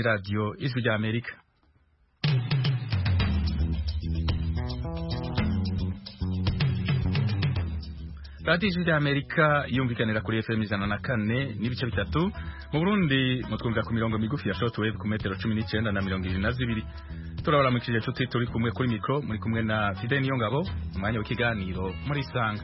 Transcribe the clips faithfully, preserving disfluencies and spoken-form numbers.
Radio Ijwi rya Amerika. Radio Ijwi rya Amerika yumvikanira kuri F M ijana na kane n'ibice bitatu mu Burundi mutwumvira ku mirongo migufi ya shortwave ku metero cumi n'icenda na mirongo irindwi na zibiri. Turabara mu kije cyo turi kumwe kuri micro muri kumwe na Fidel Niyongabo umwanya w'ikiganiro muri Sanga.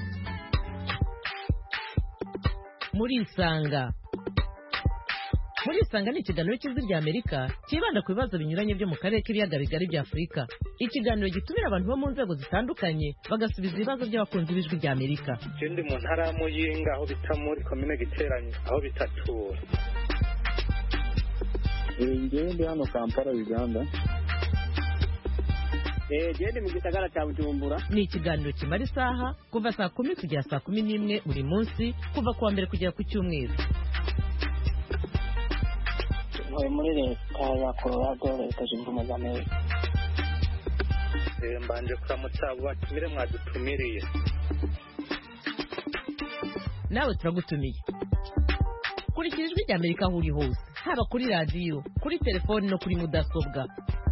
Muri Sanga Muri Sanga ni ikiganiro cy'Ijwi rya Amerika kibanda ku bibazo binyuranye byo mu karere k'ibiyaga bigari bya Afurika. Ikiganiro gitumira abantu bo mu nzego zitandukanye bagasubiza ibibazo by'abakunzi b'Ijwi rya Amerika. Ikindi mu ntara ya Muyinga aho bita muri komine Giteranye aho bitatura. Ngende hano Kampala Uganda. Eh gende mu gisagara cya Bujumbura. Ni ikiganiro kimara isaha kuva saa kumi kugera saa kumi n'imwe buri munsi kuva kuwa mbere kugera ku cyumweru. Muri leta ya Colorado leta zunze ubumwe za Amerika. Mbanje kuramutsa batumire mwadutumiriye. Nawe turagutumiye. Kurikira Ijwi rya Amerika aho uri hose, haba kuri radio, kuri telefone no kuri mudasobwa.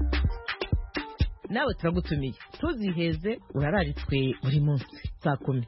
Nawe turagutumiye. Tuziheze urararitswe buri munsi saa kumi.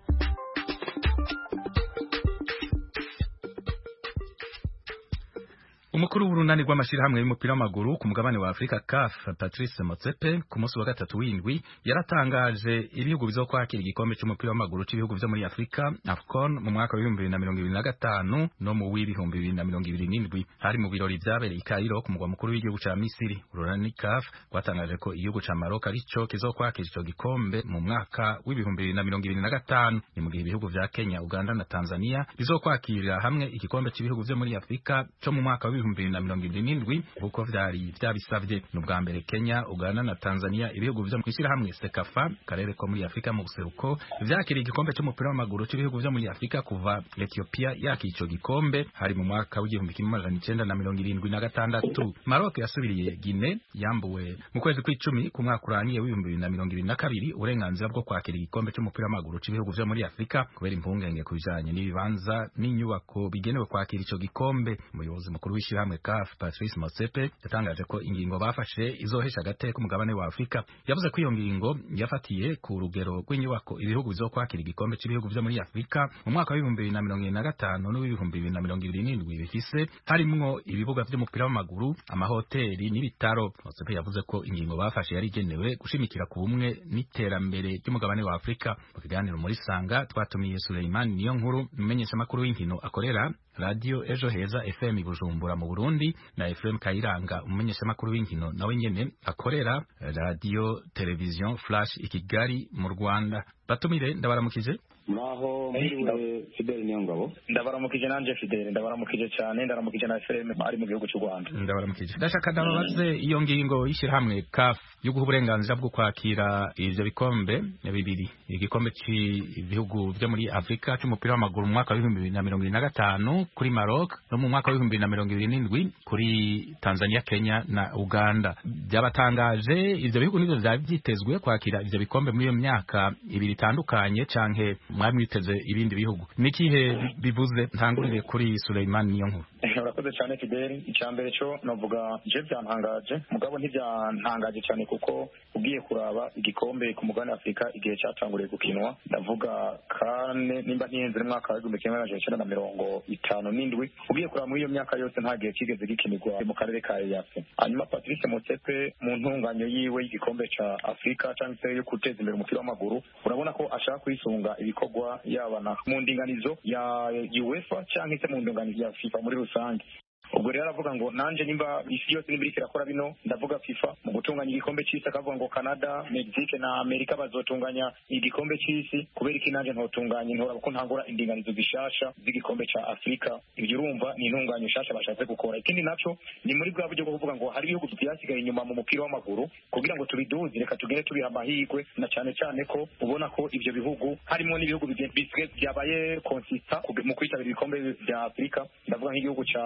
Umukuru w'urunani rw'amashirahamwe y'umupira w'amaguru ku mugabane wa Afrika C A F Patrice Motsepe ku munsi wa gatatu w'indwi yaratangaje ibihugu bizokwakira igikombe cy'umupira w'amaguru cy'ibihugu byo muri Afrika AFCON mu mwaka wa bibiri na mirongo ibiri na gatanu no mu w'ibihumbi bibiri na mirongo ibiri n'indwi. Hari mu birori byabereye i Cairo ku mugwa mukuru w'igihugu ca Misiri. Urunani C A F rwatangaje ko igihugu ca Maroc arico kizokwakira ico gikombe mu mwaka w'ibihumbi bibiri na mirongo ibiri na gatanu. Ni mu gihe ibihugu vya Kenya, Uganda na Tanzania bizokwakira hamwe igikombe cy'ibihugu byo muri Afrika cyo mu mwaka wa ibihumbi bibiri na mirongo ibiri n'indwi uko vyari vyabisavye. N'ubwa mbere Kenya, Uganda na Tanzania ibihugu vyo kwishira hamwe Sekafa karere ko muri Afrika mu buseruko vyakira igikombe cy'umupira w'amaguru cy'ibihugu vyo muri Afrika kuva Ethiopia yakico gikombe hari mu mwaka w'igihumbi kimwe amajana icenda na mirongo irindwi na gatandatu. Maroc yasubiriye Guinea yambuwe mu kwezi kw'icumi ku mwaka urangiye w'ibihumbi bibiri na mirongo ibiri na kabiri uburenganzira bwo kwakira igikombe cy'umupira w'amaguru cy'ibihugu vyo muri Afrika kubera impungenge ku bijanye n'ibibanza n'inyubako bigenewe kwakira ico gikombe. Umuyobozi mukuru w'ishirahamwe C A F Patrice Motsepe yatangaje ko ingingo bafashe izohesha agateka umugabane wa Afrika. Yavuze ko iyo ngingo yafatiye ku rugero rw'inyubako ibihugu bizokwakira igikombe cy'ibihugu vyo muri Afrika mu mwaka wa ibihumbi bibiri na mirongo ibiri na gatanu n'ibihumbi bibiri na mirongo ibiri n'indwi bifise harimwo ibibuga vy'umupira w'amaguru, amahoteli n'ibitaro. Motsepe yavuze ko ingingo bafashe yari igenewe gushimikira ku bumwe n'iterambere ry'umugabane wa Afrika. Mu kiganiro muri Sanga twatumiye Suleiman Niyonkuru umenyesha makuru w'inkino akorera Radio Ejo Heza F M Bujumbura mu Burundi na Ephraim Kayiranga umenyesha makuru w'inkino nawe nyene akorera Radio Television Flash ikigali mu Rwanda. Batumire ndabaramukije. Naho muri Fidel Niyongabo. Ndabaramukije nanje Fidel, ndabaramukije cyane, ndabaramukije na Ephraim ari mu gihugu cy'u Rwanda. Ndabaramukije. Ndashaka ndababaze iyo ngingo y'ishirahamwe C A F yo guha uburenganzira bwo kwakira ivyo bikombe bibiri, igikombe cy'ibihugu byo muri Afrika cy'umupira w'amaguru mu mwaka wa ibihumbi bibiri na mirongo ibiri na gatanu kuri Maroc no mu mwaka wa ibihumbi bibiri na mirongo ibiri n'indwi kuri Tanzania, Kenya na Uganda. Byabatangaje ivyo bihugu nivyo vyari vyitezwe kwakira ivyo bikombe muri iyo myaka ibiri itandukanye canke mwamwiteze ibindi bihugu. Nikihe bivuze? Ntangurire kuri Suleiman Niyonkuru. Urakoze cyane Fidel. Icyambere cyo novuga je byantangaje mugabo ntibyantangaje cyane kuko ugiye kuraba igikombe ku mugabane wa Afrika igihe cyatanguriye gukinwa ndavuga kane nimba ntiyenze mu mwaka wa igihumbi kimwe amajana icenda na mirongo itanu n'indwi. Ugiye kuraba muri iyo myaka yose nta gihe kigeze gikinirwa mu karere ka E A C. Hanyuma Patrice Motsepe mu ntunganyo yiwe y'igikombe ca Afrika cyangwa se yo guteza imbere umupira w'amaguru urabona ko ashaka kwisunga ibikorwa yabana mu ndinganizo ya UEFA cyangwa se mu ndinganizo ya FIFA muri rusange. Ubwo rero aravuga ngo nanje nimba isi yose nimba iriko irakora bino ndavuga FIFA mu gutunganya igikombe cy'isi akavuga ngo Canada, Mexique na Amerika bazotunganya igikombe cy'isi kubera iki nanje ntotunganya ntora ko ntangura indinganizo zishasha z'igikombe ca Afrika. Ibyo urumva ni intunganya shasha bashatse gukora. Ikindi naco ni muri bwa buryo bwo kuvuga ngo hari ibihugu byasigaye inyuma mu mupira w'amaguru kugira ngo tubiduze reka tugere tubiha amahirwe na cyane cyane ko ubona ko ivyo bihugu harimo n'ibihugu bigeze byabaye consistent mu kwitabira ibikombe bya Afrika. Ndavuga nk'igihugu ca Tanzania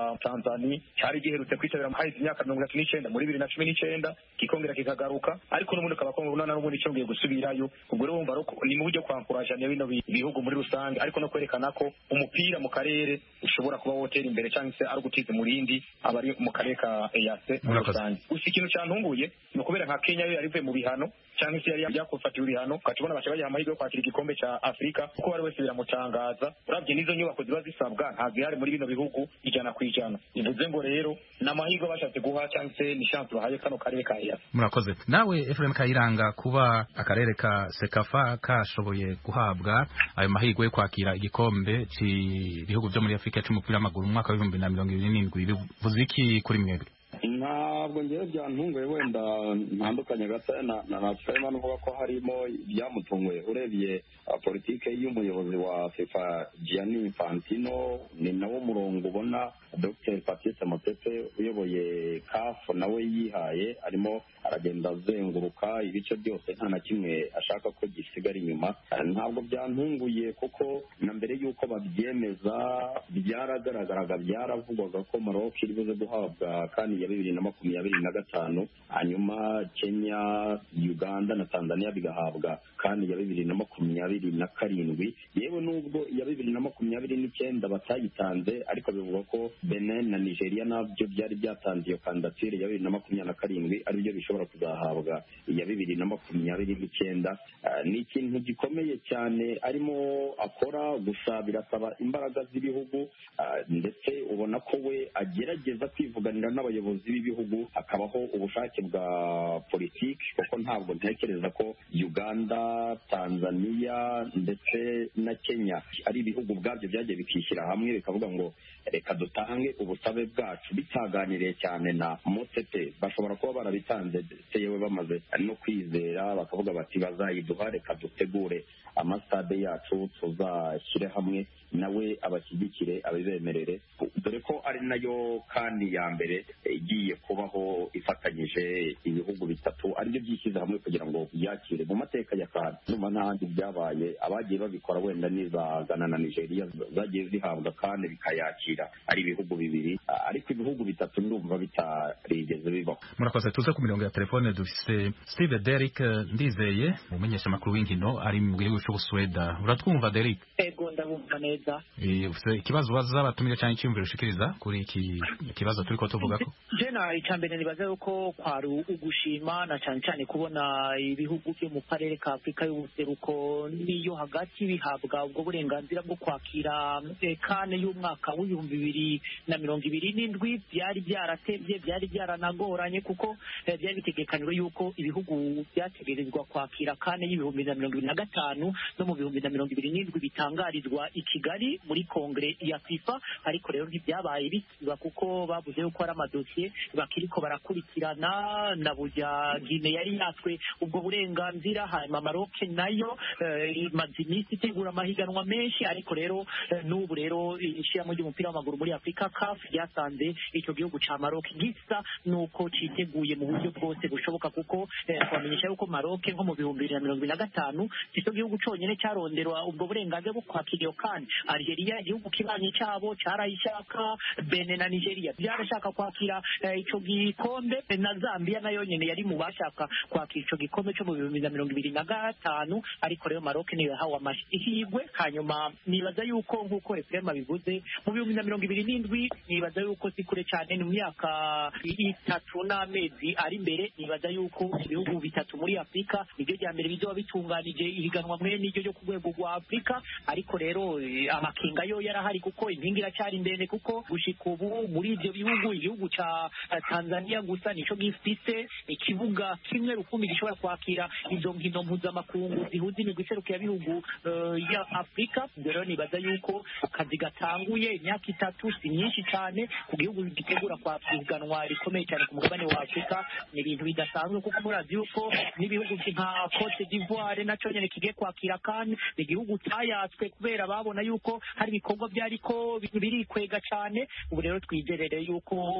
Tanzania cyari giherutse kwitabira hahise imyaka mirongo itatu n'icenda muri bibiri na cumi n'icenda kikongera kikagaruka ariko n'ubundi ukaba kongo n'ubundi cyongeye gusubirayo ubwo rero wumva ni mu buryo kwankuraje bino bihugu muri rusange ariko no kwerekana ko umupira mu karere ushobora kuba wotera imbere cyangwa se ari gutiza umurindi abari mu karere ka E A C muri rusange. Gusa ikintu cyantunguye ni ukubera nka Kenya yo yarivuye mu bihano cyangwa se yari yakufatiwe ibihano ukatubona bacha bayaha amahirwe yo kwakira igikombe cya Afrika kuko bari wese biramutangaza uravye n'izo nyubako ziba zisabwa nta zihari muri bino bihugu ijana ku ijana bivuze ngo rero n'amahirwe bashatse guha cyangwa se ni chance bahaye kano karere ka E A C. Murakoze. Nawe Ephraim Kayiranga, kuba akarere ka Sekafa kashoboye guhabwa ayo mahirwe yo kwakira igikombe cy'ibihugu byo muri Afrika cy'umupira w'amaguru mu mwaka wa bibiri na mirongo ibiri n'indwi bivuze iki kuri mwebwe? Ntabwo ngewe byantunguye wenda ntandukanye gato na Nasema nuvuga ko harimo byamutunguye urebye politike y'umuyobozi wa FIFA Gianni Infantino ni nawo murongo ubona Doctor Patrice Motsepe uyoboye C A F nawe yihaye arimo aragenda azenguruka ibice byose nta na kimwe ashaka ko gisigara inyuma. Ntabwo byantunguye kuko na mbere y'uko babyemeza byaragaragaraga byaravugwaga ko Maroc iri buze guhabwa kandi ya bibiri na makumyabiri na gatanu hanyuma Kenya, Uganda na Tanzania bigahabwa kandi ya bibiri na makumyabiri na karindwi yewe nubwo ya bibiri na makumyabiri n'icyenda batayitanze ariko bivuga ko Benin na Nigeria nabyo byari byatanze iyo kandidatire ya bibiri na makumyabiri na karindwi ari byo bishobora kuzahabwa ya bibiri na makumyabiri n'icyenda. Uh, ni ikintu gikomeye cyane arimo akora gusa birasaba imbaraga z'ibihugu uh, ndetse ubona ko we agerageza kwivuganira n'abayobozi b'ibihugu hakabaho ubushake bwa politiki kuko ntabwo ntekereza ko Uganda, Tanzania ndetse na Kenya ari ibihugu bwabyo byagiye bikishyira hamwe bikavuga ngo reka dutange ubusabe bwacu bitaganiriye cyane na Motsepe. Bashobora kuba barabitanze yewe bamaze no kwizera bakavuga bati bazayiduha reka dutegure amasitade yacu tuzashyire hamwe nawe abashyigikire abibemerere dore ko ari nayo kandi ya mbere igiye kubaho ifatanyije ibihugu bitatu aribyo byishyize hamwe kugira ngo byakire mu mateka ya kandi numa n'ahandi byabaye abagiye babikora wenda niza Ghana na Nigeria zagiye zihabwa kandi bikayakira ari ibihugu bibiri ariko ibihugu bitatu ndumva bitarigeze bibaho. Murakoze. Tuze ku mirongo ya telefone dufise Steve Derrick Ndizeye umumenyesha makuru w'inkino ari mu gihugu cyo Sweden. Uratwumva Derrick? Ego ndabumva neza. Eh ufise ikibazo baza batumire cyane cyimviro ushikiriza kuri iki kibazo turiko tuvuga ko? Jena icambere nibaza yuko kwari ugushima na cyane cyane kubona ibihugu byo mu karere ka Afrika y'ubuseruko niyo hagati bihabwa ubwo burenganzira bwo kwakira kane y'umwaka w'ibihumbi bibiri na mirongo ibiri n'indwi byari byaratevye byari byaranagoranye kuko byari bitegekanywe yuko ibihugu byategerezwa kwakira kane y'ibihumbi na mirongo ibiri na gatanu no mu bihumbi na mirongo ibiri n'indwi bitangarizwa i Kigali muri kongere ya FIFA ariko rero ntibyabaye bisiba kuko bavuze yuko ari amadosiye bakiriko barakurikirana na burya Guinea yari yatwe ubwo burenganzira hanyuma Maroc nayo imaze iminsi itegura amahiganwa menshi ariko rero n'ubu rero ishiramo ry'umupira w'amaguru muri Afrika C A F ryasanze icyo gihugu ca Maroc gisa nuko citeguye mu buryo bwose bushoboka kuko twamenyesha yuko Maroc nko mu bihumbi bibiri na mirongo ibiri na gatanu icyo gihugu cyonyine cyaronderwa ubwo burenganzira bwo kwakira iyo kandi Algeria igihugu kibanye cyabo cyarayishaka, Benin na Nigeria byarashaka kwakira icyo gikombe na Zambia nayo nyene yari mu bashaka kwakira icyo gikombe cyo mu bihumbi bibiri na mirongo ibiri na gatanu ariko rero Maroc niyo yahawe amahirwe. Hanyuma nibaza yuko nk'uko Ephraim bivuze mu bihumbi na mirongo ibiri n'indwi nibaza yuko si kure cyane mu myaka itatu n'amezi ari imbere nibaza yuko ibihugu bitatu muri Afrika nibyo bya mbere bizoba bitunganije ihiganwa mwe n'iryo ryo ku rwego rwa Afrika ariko rero amakinga yo yarahari kuko impinga iracyari ndende kuko gushika ubu muri ibyo bihugu igihugu ca Tanzania gusa nico gifise ikibuga kimwe rukumbi gishobora kwakira izo nkino mpuzamakungu zihuza imigwi iserukiye ibihugu uh, ya Afrika. Rero nibaza yuko akazi gatanguye imyaka itatu si myinshi cyane ku gihugu gitegura kwakirwa rikomeye cyane ku mugabane wa Afrika ni ibintu bidasanzwe kuko murazi yuko n'ibihugu nka Cote d'Ivoire naco nyene kigiye kwakira kandi igihugu tayatswe kubera babona yuko hari ibikorwa byariko biri kwega cyane. Ubu rero twigerere yuko Afrika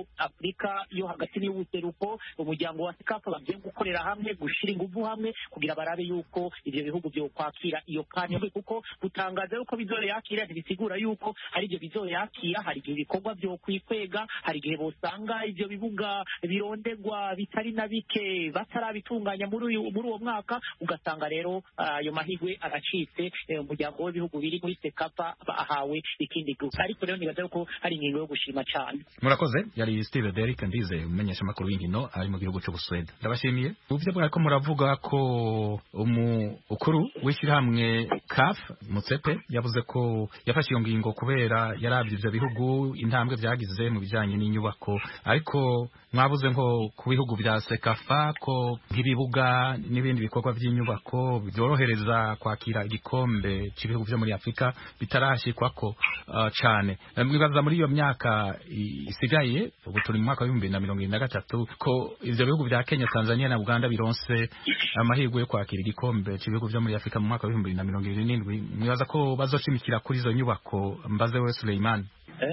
Afurika yo hagati n'iy'ubuseruko umuryango wa sekafa bagiye gukorera hamwe gushira ingufu hamwe kugira barabe yuko ivyo bihugu byo kwakira iyo kanya kuko gutangaza yuko bizoyakira ntibisigura yuko hari ibyo bizoyakira hari igihe ibikorwa byo kwikwega hari igihe bosanga ivyo bibuga birondegwa bitari na bike batarabitunganya muri uyu muri uwo mwaka ugasanga rero ayo uh, mahigwe aracitse umuryango w'ibihugu biri muri sekafa ahawe ikindi gihugu ariko rero nibaza yuko hari ingingo yo gushima cyane. Murakoze. Yari Steve Derrick Ndize umenyesha makuru w'inkino ari mu gihugu cyo Buswede. Ndabashimiye uvyo bwako muravuga ko umukuru w'ishyirahamwe C A F Motsepe yavuze ko yafashe iyo ngingo kubera yarabye ivyo bihugu intambwe vyagize mu bijanye n'inyubako ariko mwabuze nko ku bihugu vya sekafa ko nk'ibibuga n'ibindi bikorwa by'inyubako byorohereza kwakira igikombe cy'ibihugu byo muri Afrika bitarashikwako uh, cane mwibaza muri iyo myaka isigaye ubu turi mu mwaka wa bibiri na mirongo irindwi na gatatu ko ivyo bihugu vya Kenya, Tanzania na Uganda bironse amahirwe yo kwakira igikombe cy'ibihugu byo muri Afrika mu mwaka wa bibiri na mirongo irindwi n'indwi mwibaza ko bazoshimikira kuri izo nyubako mbaze we Suleiman?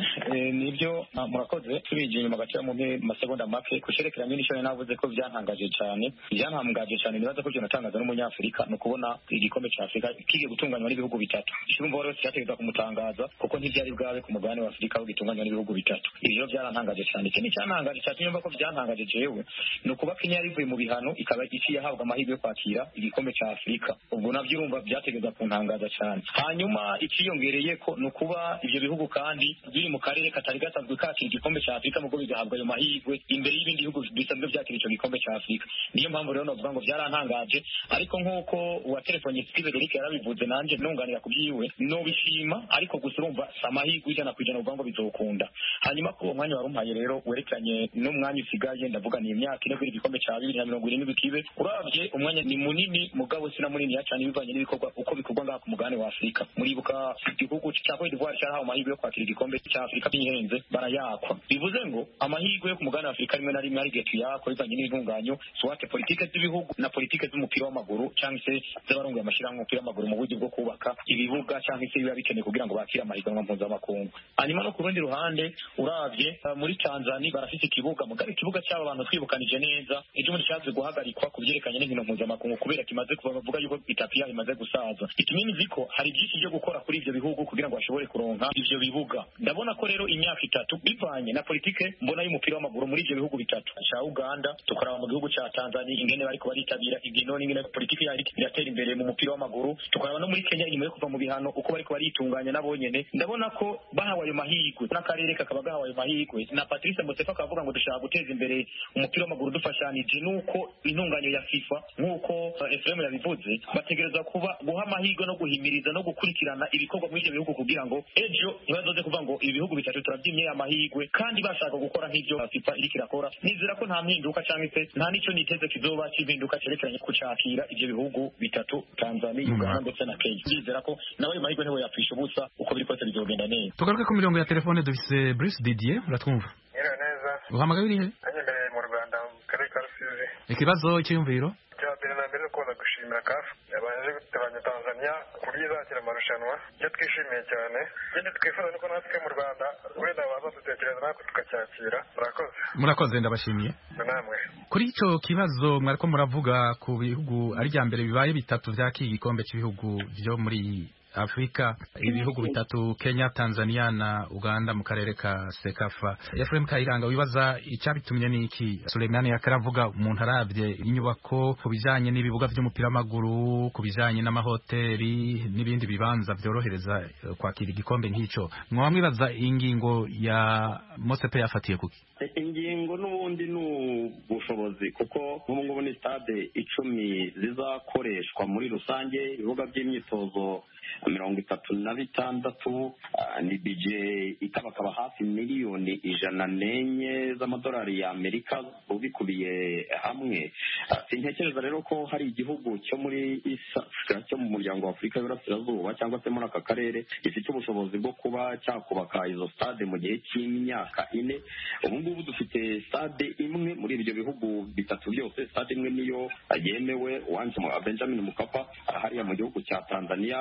Eh nibyo murakoze tubije inyuma gacha mu masegonda make kusherekeranye n'ishone navuze ko byantangaje cyane byantangaje cyane nibaza ko byo natangaza n'umunyafrika no kubona igikombe cya Afrika kige gutunganywa n'ibihugu bitatu ishimbo rero cyategeza kumutangaza kuko ntibyari bwawe ku mugabane wa Afrika ugitunganywa n'ibihugu bitatu ibyo byarantangaje cyane cyane cyantangaje cyane nyumva ko byantangaje jewe no kuba Kenya rivuye mu bihano ikaba iciye yahabwa amahirwe yo kwakira igikombe cya Afrika ubwo navyo urumva byategeza kuntangaza cyane hanyuma ikiyongereye ko no kuba ivyo bihugu kandi biri mu karere katari gasanzwe kakira igikombe cya Afrika mugo bigahabwa ayo mahirwe imbere y'ibindi bihugu bisanzwe byakira icyo gikombe cya Afrika niyo mpamvu rero novuga ngo byarantangaje ariko nk'uko wa telefone Steve Derrick yarabivuze nanje nunganira kubyiwe no bishima ariko gusa urumva samahirwe ijana kwijana uvuga ngo bizokunda hanyuma ko umwanya warumpaye rero werekanye n'umwanya usigaye ndavuga ni imyaka ine kuri igikombe cya bibiri na mirongo irindwi bikibe uravye umwanya ni munini mugabo sina munini cyane bivanye n'ibikorwa uko bikorwa ngaha ku mugabane wa Afrika muribuka igihugu cya Cote d'Ivoire cyarahawe amahirwe yo kwakira igikombe cya Afrika bihenze barayakwa bivuze ngo amahirwe yo ku mugabane wa Afrika rimwe na rimwe ari getu yakwa bivanye n'intunganyo swate politike z'ibihugu na politike z'umupira w'amaguru cyangwa se z'abarongoye amashirahamwe y'umupira w'amaguru mu buryo bwo kubaka ibibuga cyangwa se biba bikeneye kugira ngo bakire amahiganwa mpuzamakungu hanyuma no ku rundi ruhande uravye uh, muri Tanzania barafite ikibuga mugari ikibuga cy'aba bantu twibukanije neza ejo muri cyaje guhagarikwa kubyerekanye n'inkino mpuzamakungu kubera kimaze kuva bavuga yuko itapi yayo imaze gusaza ikinini ziko hari byinshi byo gukora kuri ivyo bihugu kugira ngo bashobore kuronka ivyo bibuga ndabona ko rero imyaka itatu bivanye na politike mbona y'umupira w'amaguru muri ivyo bihugu bitatu cya Uganda tukaraba mu gihugu cya Tanzania ingene bariko baritabira igino n'ingene politike yari iratera imbere mu mupira w'amaguru tukaraba no muri Kenya inyuma yo kuva mu bihano uko bariko baritunganya nabonyene ndabona ko bahawe ayo mahirwe n'akarere kakaba gahawe ayo mahirwe na Patrice Motsepe akavuga ngo dushaka guteza imbere umupira w'amaguru dufashanije nuko intunganyo ya FIFA nkuko uh, Ephraim yabivuze bategereza kuba guha amahirwe no guhimiriza no gukurikirana ibikorwa muri ivyo bihugu kugira ngo ejo ntibazoze kuvuga ngo ibihugu bitatu turabyimye amahirwe kandi bashaka gukora nk'ivyo FIFA iriko irakora nizera ko nta mpinduka cyangwa se nta nico niteze kizoba cy'impinduka cerekeranye kucakira ivyo bihugu bitatu Tanzania Uganda ndetse na Kenya nizera ko nawe ayo mahirwe ntiwe yapfisha ubusa uko biri kose bizogenda neza tugaruke ku mirongo ya telefone dufise Bruce Didier uratwumva neza uhamagaye urihe anyemere mu Rwanda mu karere ka Rusizi ikibazo cy'imviro cya mbere na mbere ko gushimira C A F yabanje gutabanya Tanzania kuri izakira amarushanwa cyo twishimiye cyane cyane twifuza nuko natwe mu Rwanda wenda baza dutekereza natwe tukacyakira murakoze murakoze ndabashimiye namwe kuri ico kibazo mwariko muravuga ku bihugu ari rya mbere bibaye bitatu vyakira igikombe cy'ibihugu byo muri Afrika ibihugu bitatu Kenya, Tanzania na Uganda mu karere ka Sekafa. Ephraim Kayiranga wibaza icyabitumye niki? Suleiman yakaravuga umuntu arabye inyubako kubijanye n'ibibuga by'umupira w'amaguru, kubijanye n'amahoteli n'ibindi bibanza byorohereza kwakira igikombe nk'ico. Mwa mwibaza ingingo ya Motsepe yafatiye kuki? Ingingo n'ubundi n'ubushobozi kuko nk'ubu ngubu ni stade icumi zizakoreshwa muri rusange, ibibuga by'imyitozo mirongo itatu na bitandatu, ni bije ikabakaba hafi miliyoni ijana n'enye z'amadolari ya Amerika ubikubiye hamwe. Sintekereza rero ko hari igihugu cyo muri East Africa cyo mu muryango wa Afurika y'Uburasirazuba cyangwa se muri aka karere gifite ubushobozi bwo kuba cyakubaka izo stade mu gihe cy'imyaka ine. Ubu ngubu dufite stade imwe muri ibyo bihugu bitatu byose, stade imwe niyo yemewe uwanje mu Benjamin Mkapa hariya mu gihugu cya Tanzania, izindi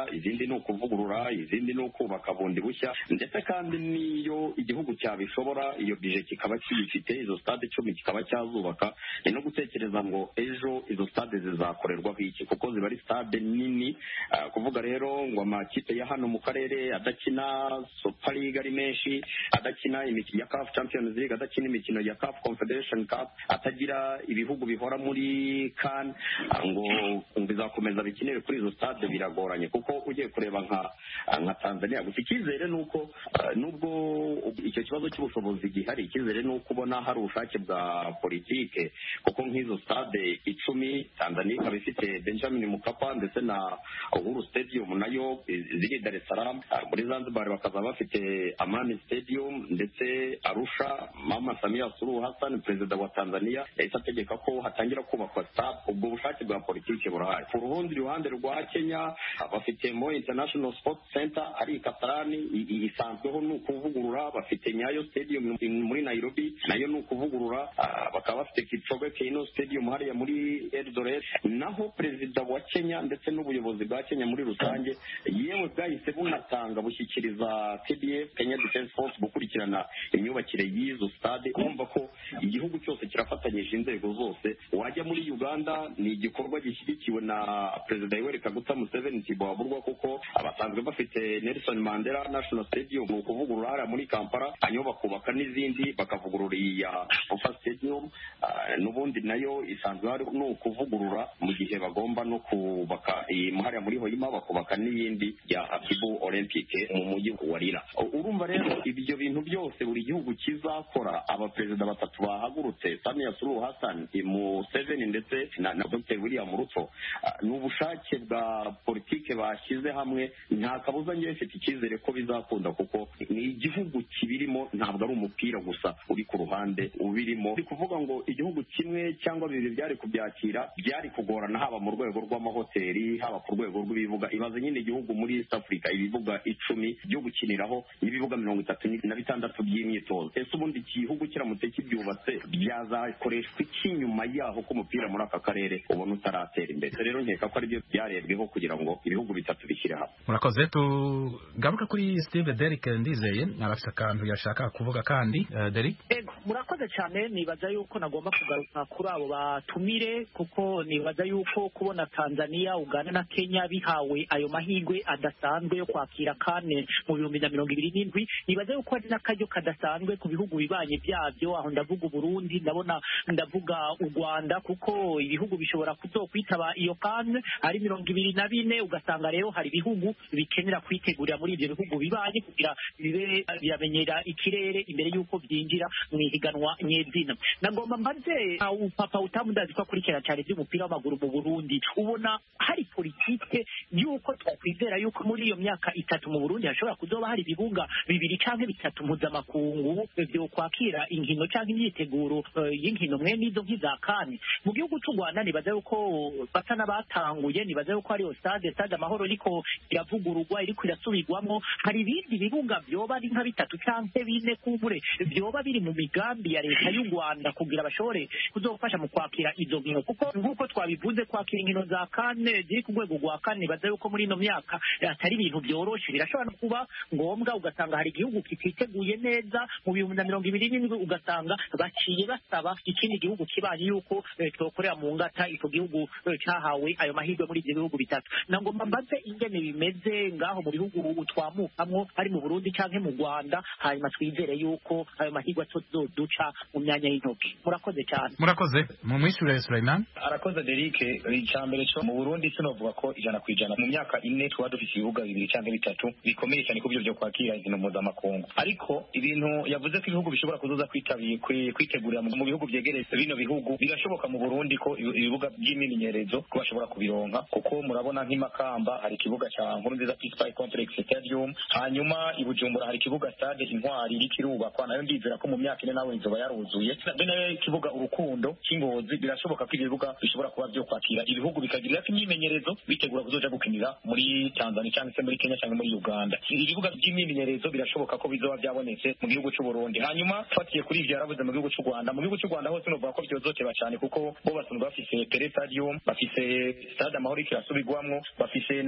izindi ni ukuvugurura izindi ni ukubaka bundi bushya ndetse kandi n'iyo igihugu cyabishobora iyo bije kikaba kiyifite izo stade icumi kikaba cyazubaka ni no gutekereza ngo ejo izo stade zizakorerwaho iki kuko ziba ari stade nini. Uh, kuvuga rero ngo amakipe ya hano mu karere adakina Super League ari menshi, adakina imikino ya C A F Champions League, adakina imikino ya C A F Confederation Cup, atagira ibihugu bihora muri CAN, ngo bizakomeza bikinire kuri izo stade biragoranye kuko ugiye kureba nka nka Tanzania. Gusa icyizere nuko uh, nubwo icyo kibazo cy'ubushobozi gihari, icyizere nuko ubona hari ubushake bwa politike kuko nk'izo stade icumi Tanzania ikaba ifite Benjamin Mkapa ndetse na Uhuru Stadium nayo ziri Dar es Salaam, muri Zanzibar bakaza bafite Amani Stadium ndetse Arusha Mama Samia Suluhu Hassan perezida wa Tanzania yahise ategeka ko hatangira kubakwa stade. Ubwo bushake bwa politike burahari. Ku rundi ruhande rwa Kenya bafite Moi International Sports Center ari Kasarani isanzweho ni ukuvugurura, bafite Nyayo Stadium muri Nairobi nayo ni ukuvugurura, bakaba bafite Kipchoge Keino Stadium hariya muri Eldoret. Naho perezida wa Kenya ndetse n'ubuyobozi bwa Kenya muri rusange yewe bwahise bunatanga bushyikiriza K D F Kenya Defence Force gukurikirana imyubakire y'izo stade. Urumva ko igihugu cyose kirafatanyije inzego zose. Wajya muri Uganda ni igikorwa gishyigikiwe na perezida Yoweri Kaguta Museveni Tibaburwa kuko abasanzwe bafite Nelson Mandela National Stadium ni ukuvugurura hariya muri Kampala, hanyuma bakubaka n'izindi bakavugurura iya Ufa Stadium, uh, n'ubundi nayo isanzwe hari ni ukuvugurura mu gihe bagomba no kubaka hariya muri Hoima bakubaka n'iyindi ya Akibu Olympic mu mujyi wa Lira. Urumva rero ibyo bintu byose buri gihugu kizakora, abaperezida batatu bahagurutse Samia Suluhu Hassan, Museveni ndetse na, na Dr William Ruto, uh, n'ubushake bwa politike bashyize hamwe, nta kabuza ngiye mfite icyizere ko bizakunda kuko ni igihugu kibirimo, ntabwo ari umupira gusa uri ku ruhande ubirimo. Ndi kuvuga ngo igihugu kimwe cyangwa bibiri byari kubyakira byari kugorana, haba mu rwego rw'amahoteli haba ku rwego rw'ibibuga. Ibaze nyine igihugu muri East Africa ibibuga icumi byo gukiniraho n'ibibuga mirongo itatu na bitandatu by'imyitozo. Ese ubundi igihugu kiramutse kibyubatse byazakoreshwa iki nyuma yaho ko umupira muri aka karere ubona utaratera imbere? Rero nkeka ko aribyo byarebweho kugira ngo ibihugu bitatu bishyire hamwe. Murakoze. Tugaruka kuri Steve Derrick Ndizeye arafite akantu yashaka kuvuga kandi. uh, Derrick ego murakoze cyane. Nibaza yuko nagomba kugaruka kuri abo batumire kuko nibaza yuko kubona Tanzania, Uganda na Kenya bihawe ayo mahirwe adasanzwe yo kwakira kane mu bihumbi na mirongo ibiri n'indwi, nibaza yuko ari n'akaryo kadasanzwe ku bihugu bibanye byabyo. Aho ndavuga Burundi, ndabona ndavuga u Rwanda kuko ibihugu bishobora kuzokwitaba iyo kane ari mirongo ibiri na bine, ugasanga rero hari ibihugu bikenera kwitegurira muri ibyo bihugu bibanye kugira bibe biramenyera ikirere imbere y'uko byinjira mu ihiganwa nyezina. Nagomba mbaze uh, papa utamudazi ko akurikira cyane by'umupira w'amaguru mu Burundi, ubona hari politike y'uko twakwizera y'uko muri iyo myaka itatu mu Burundi hashobora kuzoba hari ibibuga bibiri canke bitatu mpuzamakungu byo kwakira inkino canke imyiteguro uh, y'inkino mwe n'izo nk'iza kane mu gihugu cy'u Rwanda? Nibaza yuko basa n'abatanguye, nibaza yuko hariyo stade stade Amahoro ariko iravugururwa iriko irasubirwamo. Hari ibindi bibuga byoba ari nka bitatu canke bine kubure byoba biri mu migambi ya leta y'u Rwanda kugira bashobore kuzofasha mu kwakira izo nkino, kuko nk'uko twabivuze kwakira inkino za kane ziri ku rwego rwa kane baza yuko muri ino myaka atari ibintu byoroshe. Birashobora no kuba ngombwa ugasanga hari igihugu kititeguye neza mu bihumbi na mirongo ibiri n'indwi, ugasanga baciye basaba ikindi gihugu kibanye yuko eh, twokorera mu ngata icyo gihugu eh, cyahawe ayo mahirwe muri ibyo bihugu bitatu. Nagomba mbaze ingene bimeze ngaho mu bihugu twamukamwo ari mu Burundi canke mu Rwanda, hanyuma twizere yuko ayo mahirwe atozoduca mu myanya y'intoki. Murakoze cyane. Murakoze. Mu mwishure Sulaiman arakoze. Derrick, icyambere cyo mu Burundi sinovuga ko ijana ku ijana mu myaka ine tuba dufite ibibuga bibiri cyangwa bitatu bikomeye cyane ku byo byo kwakira inkino mpuzamakungu, ariko ibintu yavuze ko ibihugu bishobora kuzoza kwitabira kwitegurira mu bihugu byegereye bino bihugu, birashoboka mu Burundi ko ibibuga by'imyimenyerezo ko bashobora kubironka, kuko murabona nk'imakamba hari ikibuga cya Nkurunziza Peace Complex Stadium, hanyuma i Bujumbura hari ikibuga stade Intwari iri kirubakwa nayo ndizera ko mu myaka ine nawe inzoba yaruzuye. Bene ikibuga Urukundo cy'Ingozi birashoboka ko ibibuga bishobora kuba byo kwakira ibihugu bikagirira imyimenyerezo bitegura kuzoja gukinira muri Tanzania cyangwa se muri Kenya cyangwa muri Uganda. Ibibuga by'imyimenyerezo birashoboka ko bizoba byabonetse mu gihugu cy'u Burundi. Hanyuma fatiye kuri ivyo yaravuze mu gihugu cy'u Rwanda, mu gihugu cy'u Rwanda hose no ko byozoteba cyane kuko bo basanzwe bafise Pele Stadium, bafise stade Amahoro ikirasubirwamwo, bafise na stade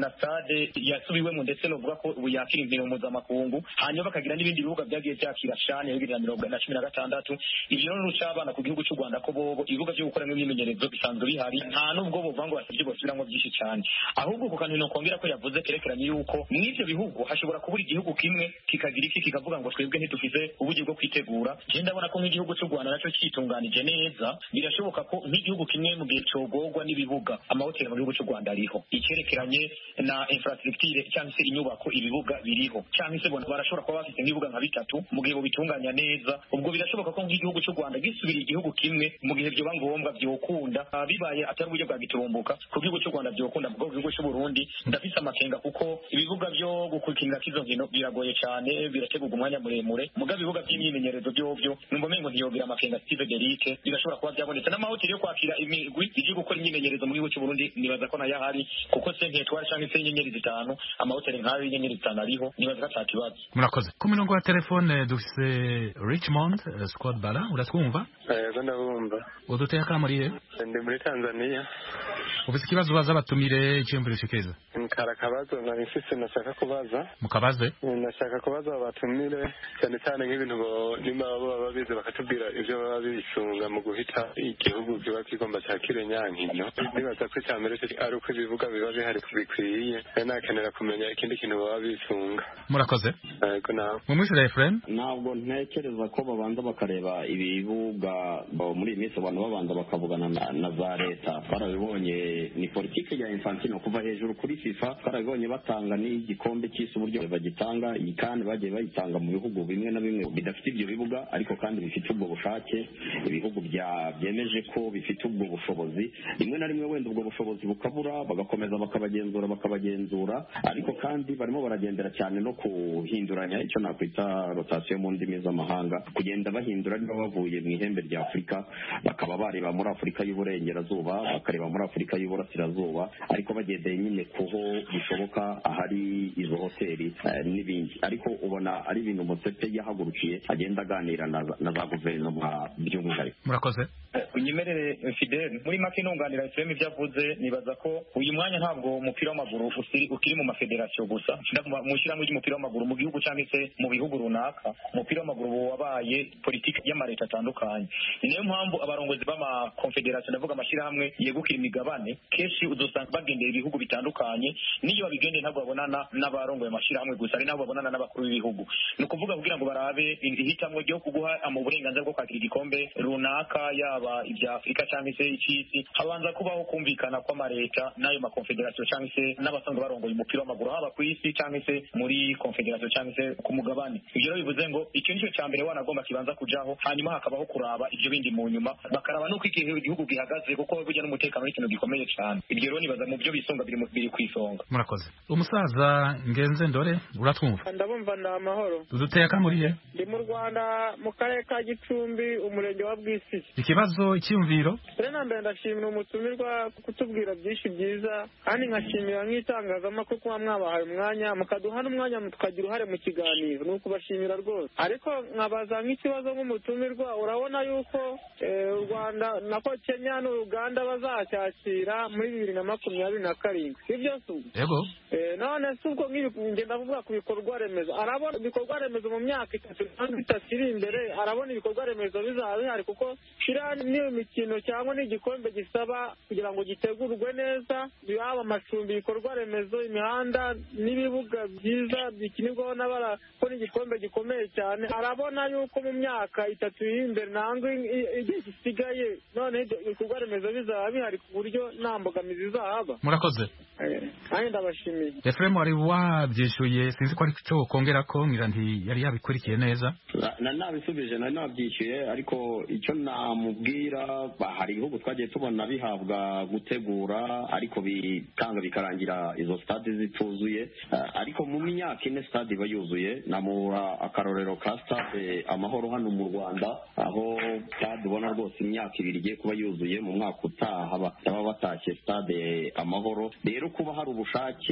stade yasubiwemo ndetse novuga ko ubu yakira inkino mpuzamakungu hanyuma bakagira n'ibindi bibuga byagiye byakira shani ya bibiri na mirongo na cumi na gatandatu ibyo rero ruca abana ku gihugu cy'u Rwanda ko bobo ibibuga byo gukoramo imyimenyerezo bisanzwe bihari nta nubwo bova ngo basabye bosubiramo byinshi cyane ahubwo ku kantu no kongera ko yavuze kerekeranye yuko mw'ivyo bihugu hashobora kubura igihugu kimwe kikagira iki kikavuga ngo twebwe ntidufise uburyo bwo kwitegura je ndabona ko nk'igihugu cy'u Rwanda naco citunganije neza birashoboka ko nk'igihugu kimwe mu gihe cogorwa n'ibibuga amahoteli mu gihugu cy'u Rwanda ariho ikerekeranye na infrastructure cyangwa se inyubako ibibuga biriho cyangwa se barashobora kuba bafite nk'ibibuga nka bitatu mu gihe bitunganya neza ubwo birashoboka ko nk'igihugu cy'u Rwanda gisubira igihugu kimwe mu gihe byo bangombwa byokunda bibaye atari uburyo bwa giturumbuka ku gihugu cy'u Rwanda byokunda mu gihugu cy'u Burundi ndafise amakenga kuko ibibuga byo gukurikirana kizo nkino biragoye cyane birategurwa umwanya muremure mugabe ibibuga by'imyimenyerezo byovyo numva mengo ntiyogira amakenga Steve Derike birashobora kuba byabonetse n'amahoteli yo kwakira imigwi ije gukora imyimenyerezo mu gihugu cy'u Burundi nibaza ko nayo ahari kuko sente twari cyangwa se inyenyeri zitanu amahoteli nk'ayo inyenyeri zitanu ariho nibaza ko atakibazo murakoze ku mirongo ya telefone dufise Richmond uh, Scott Bala uratwumva yego ndabumva uduteye akamuriye ndi muri Tanzania ufise ikibazo baza batumire icyumviro shikeza nkara kabazo nari mfise nashaka kubaza mukabaze nashaka kubaza abatumire cyane cyane nk'ibintu nimba baba babize bakatubwira ivyo baba bisunga mu guhita igihugu kiba kigomba cyakire nyankino nibaza ko cyambere ari uko ibivuga biba bihari kubikwiye nakenera kumenya ikindi kintu baba bisunga murakoze yego nawe mu mwishura Efrem ntabwo ntekereza ko babanza bakareba ibibuga muri iyi minsi abantu babanza bakavugana na za leta twarabibonye ni politiki ya Infantino kuva hejuru kuri FIFA twarabibonye batanga n'igikombe cy'isi uburyo bagitanga iyi kandi bagiye bayitanga mu bihugu bimwe na bimwe bidafite ibyo bibuga ariko kandi bifite ubwo bushake ibihugu bya byemeje ko bifite ubwo bushobozi rimwe na rimwe wenda ubwo bushobozi bukabura bagakomeza bakabagenzura bakabagenzura ariko kandi barimo baragendera cyane no kuhinduranya icyo nakwita rotation mu ndimi z'amahanga kugenda bahindura niba bavuye mu ihembe rya Afurika bakaba bareba muri Afurika y'uburengerazuba bakareba muri Afurika y'uburasirazuba ariko bagendeye nyine kuho bishoboka ahari izo hoteli uh, n'ibindi ariko ubona ari ibintu Motsepe yahagurukiye agenda aganira na za guverinoma by'umwihariko murakoze unyemerere Fidel muri make ntunganira Efrem ibyo avuze nibaza ko uyu mwanya ntabwo umupira w'amaguru ukiri mu mafederasiyo gusa mu ishyirahamwe ry'umupira w'amaguru mu gihugu cyangwa se mu bihugu runaka umupira w'amaguru wabaye politiki y'amareta atandukanye ni nayo mpamvu abarongozi b'amakonfederasiyo ndavuga amashyirahamwe yegukira imigabane kenshi udusanga bagendera ibihugu bitandukanye niyo babigendeye ntabwo babonana n'abarongoye amashyirahamwe gusa ari nabo babonana n'abakuru b'ibihugu ni ukuvuga kugira ngo barabe ihitamwo ryo kuguha mu burenganzira bwo kwakira igikombe runaka yaba ibya Afurika cyangwa se icy'isi habanza kubaho kumvikana kw'amareta n'ayo makonfederasiyo cyangwa se n'abasanzwe barongoye umupira w'amaguru haba ku isi cyangwa se muri konfederasiyo cyangwa se ku mugabane ibyo rero bivuze ngo icyo nicyo cya mbere wanagomba kibanza kujaho hanyuma hakabaho kuraba ibyo bindi mu nyuma bakaraba n'uko igihugu gihagaze kuko burya n'umutekano w'ikintu gikomeye cyane ibyo rero nibaza mu byo bisunga biri ku isonga murakoze umusaza Ngenze Ndore uratwumva ndabumva nda amahoro uduteye akamuriye ndi mu Rwanda mu karere ka Gicumbi umurenge wa Bwisiki ikibazo icyumviro rero nambere ndashimira umutumirwa kutubwira byinshi byiza kandi nkashimira nk'itangazamakuru kuba mwabahaye umwanya mukaduha n'umwanya tukagira uruhare mu kiganiro ni ukubashimira rwose ariko nkabaza nk'ikibazo nk'umutumirwa urabona yuko u Rwanda nako Kenya n'Uganda bazacyakira muri bibiri na makumyabiri na karindwi sibyo se yego none se ubwo ngenda kuvuga ku bikorwa remezo arabona ibikorwa remezo mu myaka itatu cyangwa itatu iri imbere arabona ibikorwa remezo bizaba bihari kuko kiriya niyo mikino cyangwa n'igikombe gisaba kugira ngo gitegurwe neza yaba amacumbi ibikorwa remezo imihanda n'ibibuga byiza bikinirwaho n'abara ko n'igikombe gikomeye cyane arabona yuko mu myaka itatu iri imbere nangwa igihe gisigaye none ibikorwa remezo bizaba bihari ku buryo nta mbogamizi zizahaba murakoze kandi ndabashimiye Efrem wari wabyishyuye sinzi ko ari cyo kongera ko ngira nti yari yabikurikiye neza na nabisubije nari nabyishyuye ariko icyo namubwira hari ibihugu twagiye tubona bihabwa gutegura ariko bikanga bikarangira izo stade zituzuye ariko mu myaka ine stade iba yuzuye namura akarorero ka stade Amahoro hano mu Rwanda aho stade ubona rwose imyaka ibiri igiye kuba yuzuye mu mwaka utaha baba batashye stade Amahoro rero kuba hari ubushake bwo kuva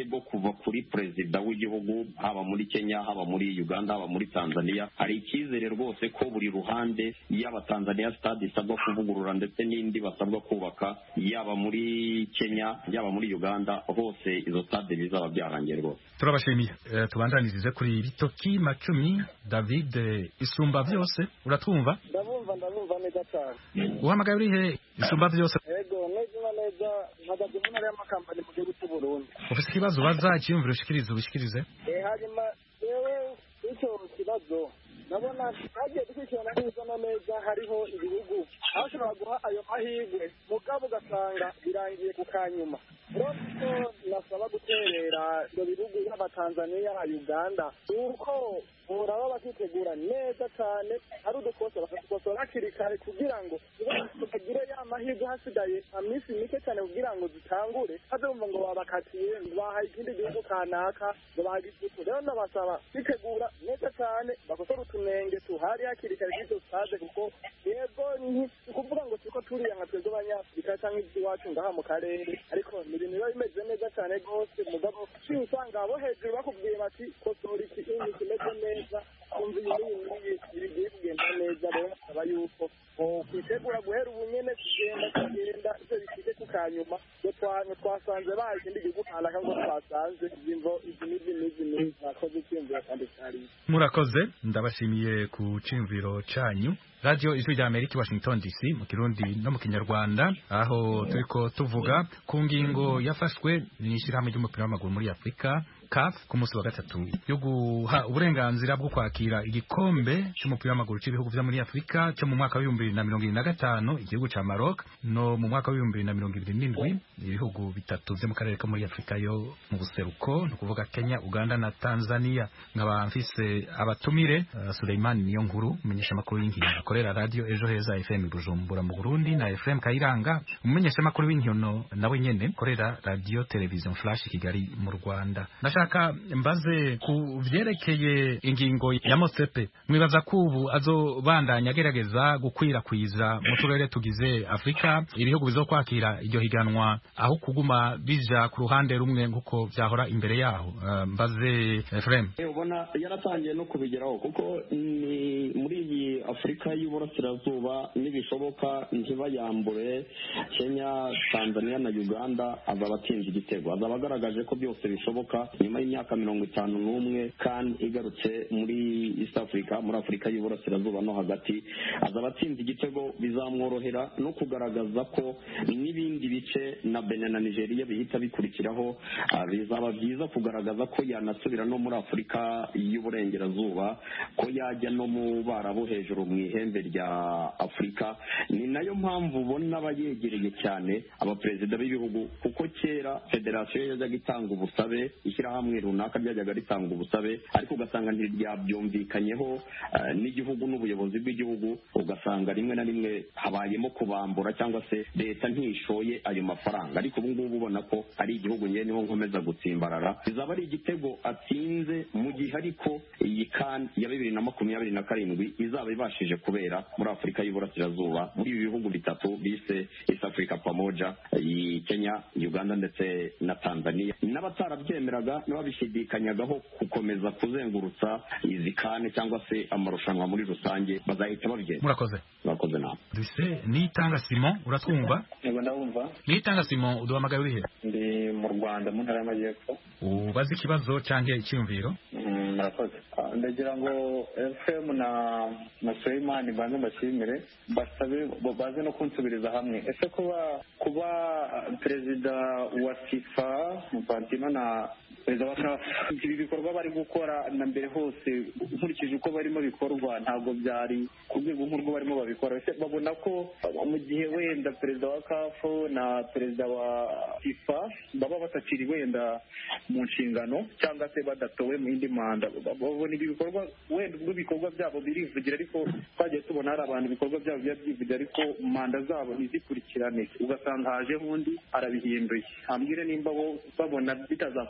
kuva kuri perezida w'igihugu haba muri Kenya haba muri Uganda haba muri Tanzania. Hari icyizere rwose ko buri ruhande yaba Tanzania stade isabwa kuvugurura ndetse n'indi basabwa kubaka, yaba muri Kenya yaba muri Uganda, hose izo stade bizaba byarangiye rwose. Turabashimiye. Uh, tubandanirize kuri Bitoki Macumi. David Isumba Vyose, uratwumva? Ndabumva ndabumva neza cyane. Uhamagaye uri he? Isumba Vyose. Yego neza neza, mpagaze mu ntara y'Amakamba mu gihugu cy'u Burundi. Ufite ikibazo baza icyumviro ushikirize ubishikirize? Eh hanyuma yewe icyo kibazo nabona hagiye dukurikirana neza na neza, hariho ibihugu bashobora guha ayo mahirwe mugabo ugasanga birangiye ku kanyuma. Rero nasaba guterera ibyo bihugu y'aba Tanzania na Uganda uko uraba bakitegura neza cyane, hari udukosa bakadukosora hakiri kare kugira ngo bagire ya mahirwe hasigaye amisi mike cyane kugira ngo zitangure, hazumva ngo babakatiye bahaye ikindi gihugu kanaka ngo bagisuku. Rero nabasaba kwitegura neza cyane, bakosora utunenge tuhari hakiri kare k'izo stade, kuko yego ni ukuvuga ngo turiko turiya nka twebwe abanyafurika cyangwa iby'iwacu ngaha mu karere, ariko ni ibintu biba bimeze neza cyane rwose. Mugabo uciye usanga abo hejuru bakubwiye bati kosora iki ini kimeze neza, umva iyi n'iyi bigiye kugenda neza. Rero nasaba yuko kwitegura guhera ubu nyene kugenda kugenda ivyo bishike ku kanyuma, ngo twasanze baye ikindi gihugu kanaka ngo twasanze imvo izi n'izi n'izi n'izi. Murakoze cyumvira kandi cyari murakoze. Ndabashimiye ku cimviro canyu. Radio Ijwi rya Amerika, Washington D C, mu Kirundi no mu Kinyarwanda, aho turiko tuvuga ku ngingo yafashwe n'ishirahamwe ry'umupira w'amaguru muri Afrika C A F ku munsi wa gatatu yo guha uburenganzira bwo kwakira igikombe cy'umupira w'amaguru cy'ibihugu vyo muri Afrika cyo mu mwaka wa bibiri bibiri na mirongo ibiri na gatanu igihugu ca Maroc, no mu mwaka wa bibiri bibiri na mirongo ibiri n'indwi ibihugu bitatu vyo mu karere ko muri Afrika yo mu buseruko, no kuvuga Kenya, Uganda na Tanzania. Nkaba mfise abatumire uh, Suleiman Niyonkuru, umumenyesha makuru y'inkino akorera Radio Ejo Heza F M Bujumbura mu Burundi, na F M Kayiranga, umumenyesha makuru w'inkino nawe nyene korera Radio Television Flash Kigali mu Rwanda. Nashaka mbaze ku vyerekeye ingingo ya Motsepe, mwibaza ko ubu azobandanya agerageza gukwirakwiza mu turere tugize Afrika ibihugu bizokwakira iryo higanwa aho kuguma bija ku ruhande rumwe nkuko vyahora imbere yaho? Uh, mbaze Efrem. Ubona yaratangiye no kubigeraho, kuko ni muri iyi Afrika y'Uburasirazuba nibishoboka ntibayambure Kenya, Tanzania na Uganda, azaba atsinze igitego, azaba agaragaje ko byose bishoboka nyuma y'imyaka mirongo itanu n'umwe kandi igarutse muri East Africa, muri Afrika y'Uburasirazuba no hagati, azaba atsinze igitego. Bizamworohera no kugaragaza ko n'ibindi bice na Benin na Nigeria bihita bikurikiraho, bizaba byiza kugaragaza ko yanasubira no muri Afrika y'Uburengerazuba, ko yajya no mu Barabu hejuru mu ihembe rya Afrika. Ni nayo mpamvu ubona abayegereye cyane abaperezida b'ibihugu, kuko kera federasiyo yajyaga itanga ubusabe, ishyirahamwe runaka ryajyaga ritanga ubusabe, ariko ugasanga ntiryabyumvikanyeho uh, n'igihugu n'ubuyobozi bw'igihugu, ugasanga rimwe na rimwe habayemo kubambura cyangwa se leta ntishoye ayo mafaranga. Ariko ubu ngubu ubona ko ari igihugu nyene niho nkomeza gutsimbarara, bizaba ari igitego atsinze mu gihe ariko iyi kan ya bibiri na makumyabiri na karindwi izaba ibashije kubera muri Afrika y'Uburasirazuba, muri ibi bihugu bitatu bise East Africa pamoja, Kenya, Uganda ndetse na Tanzania. N'abatarabyemeraga n'ababishidikanyagaho gukomeza kuzengurutsa izi kane cyangwa se amarushanwa muri rusange bazahita babyemera. Murakoze. Murakoze nawe. Duse Nitanga Simon, uratwumva? Yego ndabumva. Nitanga Simon, uduhamagaye urihe? Ndi mu Rwanda mu ntara y'Amajyepfo. Ubaze ikibazo canke icyumviro? Murakoze. Ndagira ngo F M na na Suleiman banze mbashimire, basabe baze no kunsubiriza hamwe. Ese kuba kuba perezida wa FIFA Infantino na perezida wa C A F ibi bikorwa bari gukora na mbere hose nkurikije uko barimo bikorwa ntabwo byari ku rwego nk'urwo barimo babikora. Ese babona ko mu gihe wenda perezida wa C A F na perezida wa FIFA baba batakiri wenda mu nshingano cyangwa se badatowe mu yindi manda, babona ibi bikorwa wenda ubwo ibikorwa byabo birivugira, ariko twagiye tubona hari abantu ibikorwa byabo biba byivugira ariko manda zabo ntizikurikirane, ugasanga haje undi arabihinduye. Ambwire nimba bo babona bitazakoma mu nkokora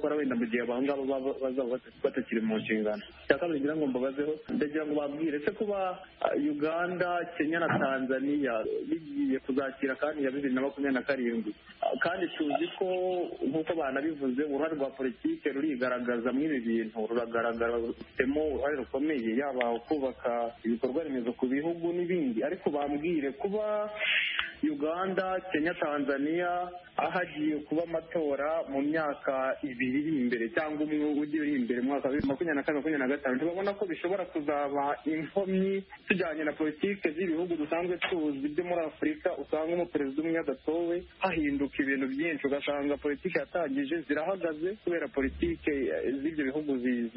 bazokora wenda mu gihe abangabo bazaba batakiri mu nshingano. Icya kabiri ngira ngo mbabazeho ndagira ngo babwire se kuba Uganda, Kenya na Tanzania bigiye kuzakira kandi ya bibiri na makumyabiri na karindwi kandi tuzi ko nk'uko banabivuze uruhare rwa politike rurigaragaza muri ibi bintu, ruragaragara rufitemo uruhare rukomeye yaba kubaka ibikorwa remezo ku bihugu n'ibindi, ariko bambwire kuba Uganda, Kenya, Tanzania ahagiye kuba amatora mu myaka ibiri iri imbere cyangwa umwe ugiye uri imbere mu mwaka wa makumyabiri na kane makumyabiri na gatanu, tubabona ko bishobora kuzaba inkomyi tujyanye na politike z'ibihugu dusanzwe tuzi byo muri Afurika. Usanga umuperezida umwe adatowe hahinduka ibintu byinshi, ugasanga politike yatangije zirahagaze kubera politike z'ibyo bihugu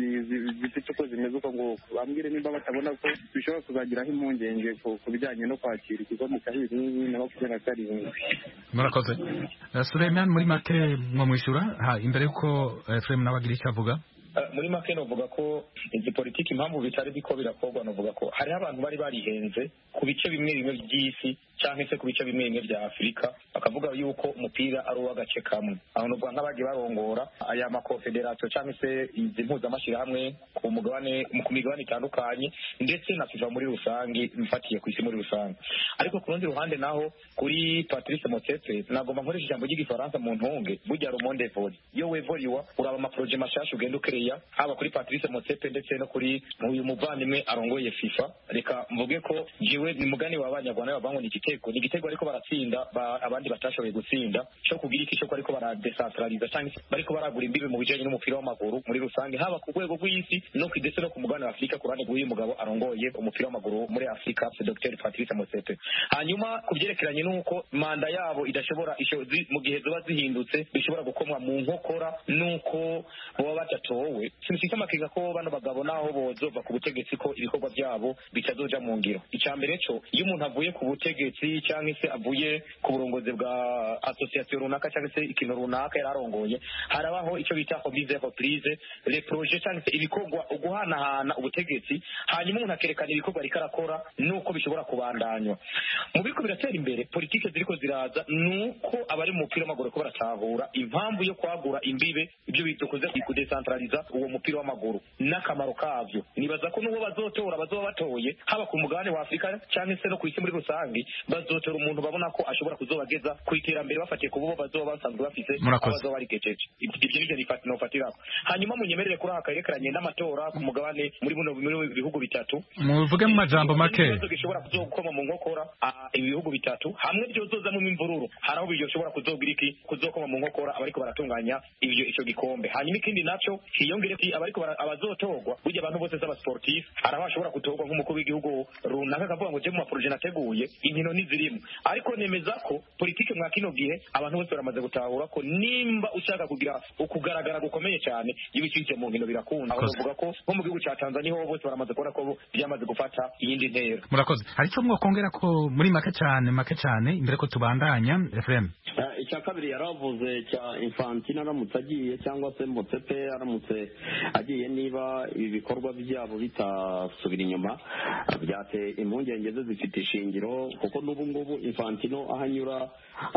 zifite uko zimeze uko nguko. Bambwire niba batabona ko bishobora kuzagiraho impungenge ku bijyanye no kwakira igikombe cya bibiri na makumyabiri na karindwi. Murakoze. Suleiman, muri make mwamwishyura imbere y'uko Efrem nawe agira icyo avuga. Muri make novuga ko izi politiki impamvu bitari biko birakorwa, novuga ko hari abantu bari barihenze ku bice bimwe bimwe by'isi cyangwa se ku bice bimwe bimwe bya Afurika, bakavuga yuko umupira ari uw'agace kamwe. Aho novuga nk'abagiye barongora aya makonfederasiyo cyangwa se izi mpuzamashyirahamwe ku mugabane ku migabane itandukanye ndetse na FIFA muri rusange, mfatiye ku isi muri rusange. Ariko ku rundi ruhande naho kuri Patrice Motsepe nagomba nkoresha ijambo ry'igifaransa mu ntunge, burya rumonde voli iyo wevoliwa uraba amaproje mashasha ugenda ukereya, haba kuri Patrice Motsepe ndetse no kuri uyu muvandimwe arongoye FIFA. Reka mvuge ko jiwe ni mugani w'abanyarwanda babango ni igitego ni igitego ariko baratsinda ba, abandi batashoboye gutsinda cyo kugira iki cyo ariko baradecentraliza cyangwa bariko baragura imbibe mu bijanye n'umupira w'amaguru muri rusange, haba ku rwego rw'isi no kwidese no ku mugabane wa Afurika ku ruhande rw'uyu mugabo arongoye umupira w'amaguru muri Afurika, Dr Patrice Motsepe. Hanyuma kubyerekeranye nuko manda yabo idashobora mu gihe zoba zihindutse bishobora gukomwa mu nkokora nuko baba batatowe, sinshika amakiga ko bano bagabo naho bozova ku butegetsi ko ibikorwa byabo bitazoja mu ngiro. Icambere cyo iyo umuntu avuye ku butegetsi cyangwa se avuye ku burongozi bwa association runaka cyangwa se ikintu runaka yararongoye, harabaho icyo bita remise reprise les projets cyangwa se ibikorwa uguhanahana ubutegetsi, hanyuma umuntu akerekana ibikorwa rikarakora nuko bishobora kubandanywa. Mu biko biratera imbere politike ziriko ziraza nuko abari mu mupira w'amaguru ko baratahura impamvu yo kwagura imbibe ibyo bitukoze kudecentraliza uwo mupira w'amaguru n'akamaro kavyo. Nibaza ko nubo bazotora bazoba batoye haba ku mugabane wa Afurika cyangwa se no ku isi muri rusange, bazotora umuntu babona ko ashobora kuzobageza ku iterambere bafatiye ku bo bazoba basanzwe bafise abazoba bari kejeje. Ibyo nivyo bifata no fatira. Hanyuma munyemerere kuri aka yerekeranye n'amatora ku mugabane muri buno bihugu bitatu, muvuge mu majambo make gishobora kuzokoma mu nkokora ibihugu bitatu hamwe byozoza mu imvururu, haraho bishobora kuzogira iki kuzokoma mu nkokora abariko baratunganya ibyo ico gikombe. Hanyuma ikindi naco hiyongere ki abariko abazotogwa burya abantu bose z'aba sportif haraho ashobora kutogwa nk'umukuru w'igihugu runaka akavuga ngo je mu maproje nateguye inkino nizirimo, ariko nemeza ko politike mwa kino gihe abantu bose baramaze gutahura ko nimba ushaka kugira ukugaragara gukomeye cyane ibicike mu nkino birakunda. Aho bavuga ko nko mu gihugu ca Tanzania ho bose baramaze kubona ko byamaze gufata iyindi ntera. Murakoze. Hari cyo mwokongera ko muri make cyane make cyane imbere ko tubandanya Efrem? Icya kabiri yaravuze cya Infantino aramutse agiye cyangwa se Motsepe aramutse agiye, niba ibi bikorwa byabo bitasubira inyuma byate impungenge ze zifite ishingiro, kuko n'ubu ngubu Infantino ahanyura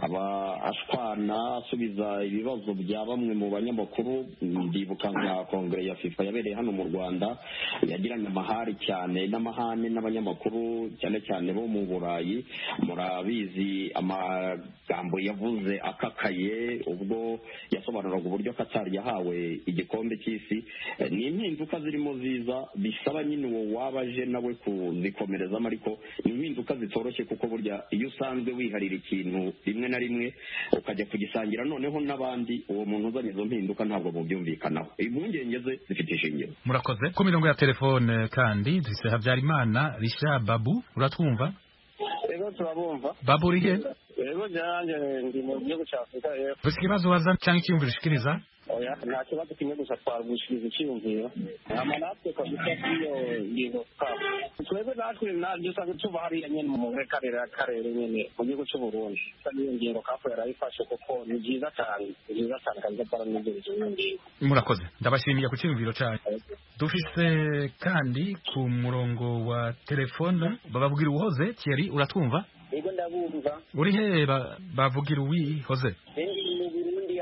aba ashwana asubiza ibibazo bya bamwe mu banyamakuru. Ndibuka nka kongere ya FIFA yabereye hano mu Rwanda yagiranye amahari cyane n'amahane n'abanyamakuru cyane cyane bo mu Burayi. Murabizi amagambo yavuze akakaye ubwo yasobanuraga uburyo Qatar yahawe igikombe cy'isi. Ni impinduka zirimo ziza bisaba nyine uwo wabaje nawe kuzikomerezamo, ariko ni impinduka zitoroshye kuko burya iyo usanzwe wiharira ikintu rimwe na rimwe ukajya kugisangira noneho n'abandi, uwo muntu uzanye izo mpinduka ntabwo mubyumvikanaho. Impungenge ze zifite ishingiro. Murakoze. Ku mirongo ya telefone kandi dufise Habyarimana Richard Babu, uratwumva? Ego turabumva. Babu urihe? Ego janje ndi mu gihugu cya Afurika y'Epfo. Ufite ikibazo waza cyangwa icyiyumviro ushikiriza? Oya, nta kibazo kimwe gusa twagushiriza icyiyumviro. Amanatwe kabisa iyo ngingo kapo. Twebwe natwe nabyo usanga tuba hariya nyene mu karere karere nyene mu gihugu cy'u Burundi. Iyo ngingo kapo yarayifashe kuko ni byiza cyane, ni byiza cyane kandi para n'ibyo ngingo. Murakoze. Ndabashimiye ku cyiyumviro cyanyu. Dufise kandi ku murongo wa telefone bababwira uhoze Thierry, uratwumva? Ego ndabumva. Uri he bavugira uwi hoze? Ndi mu Burundi hagati mu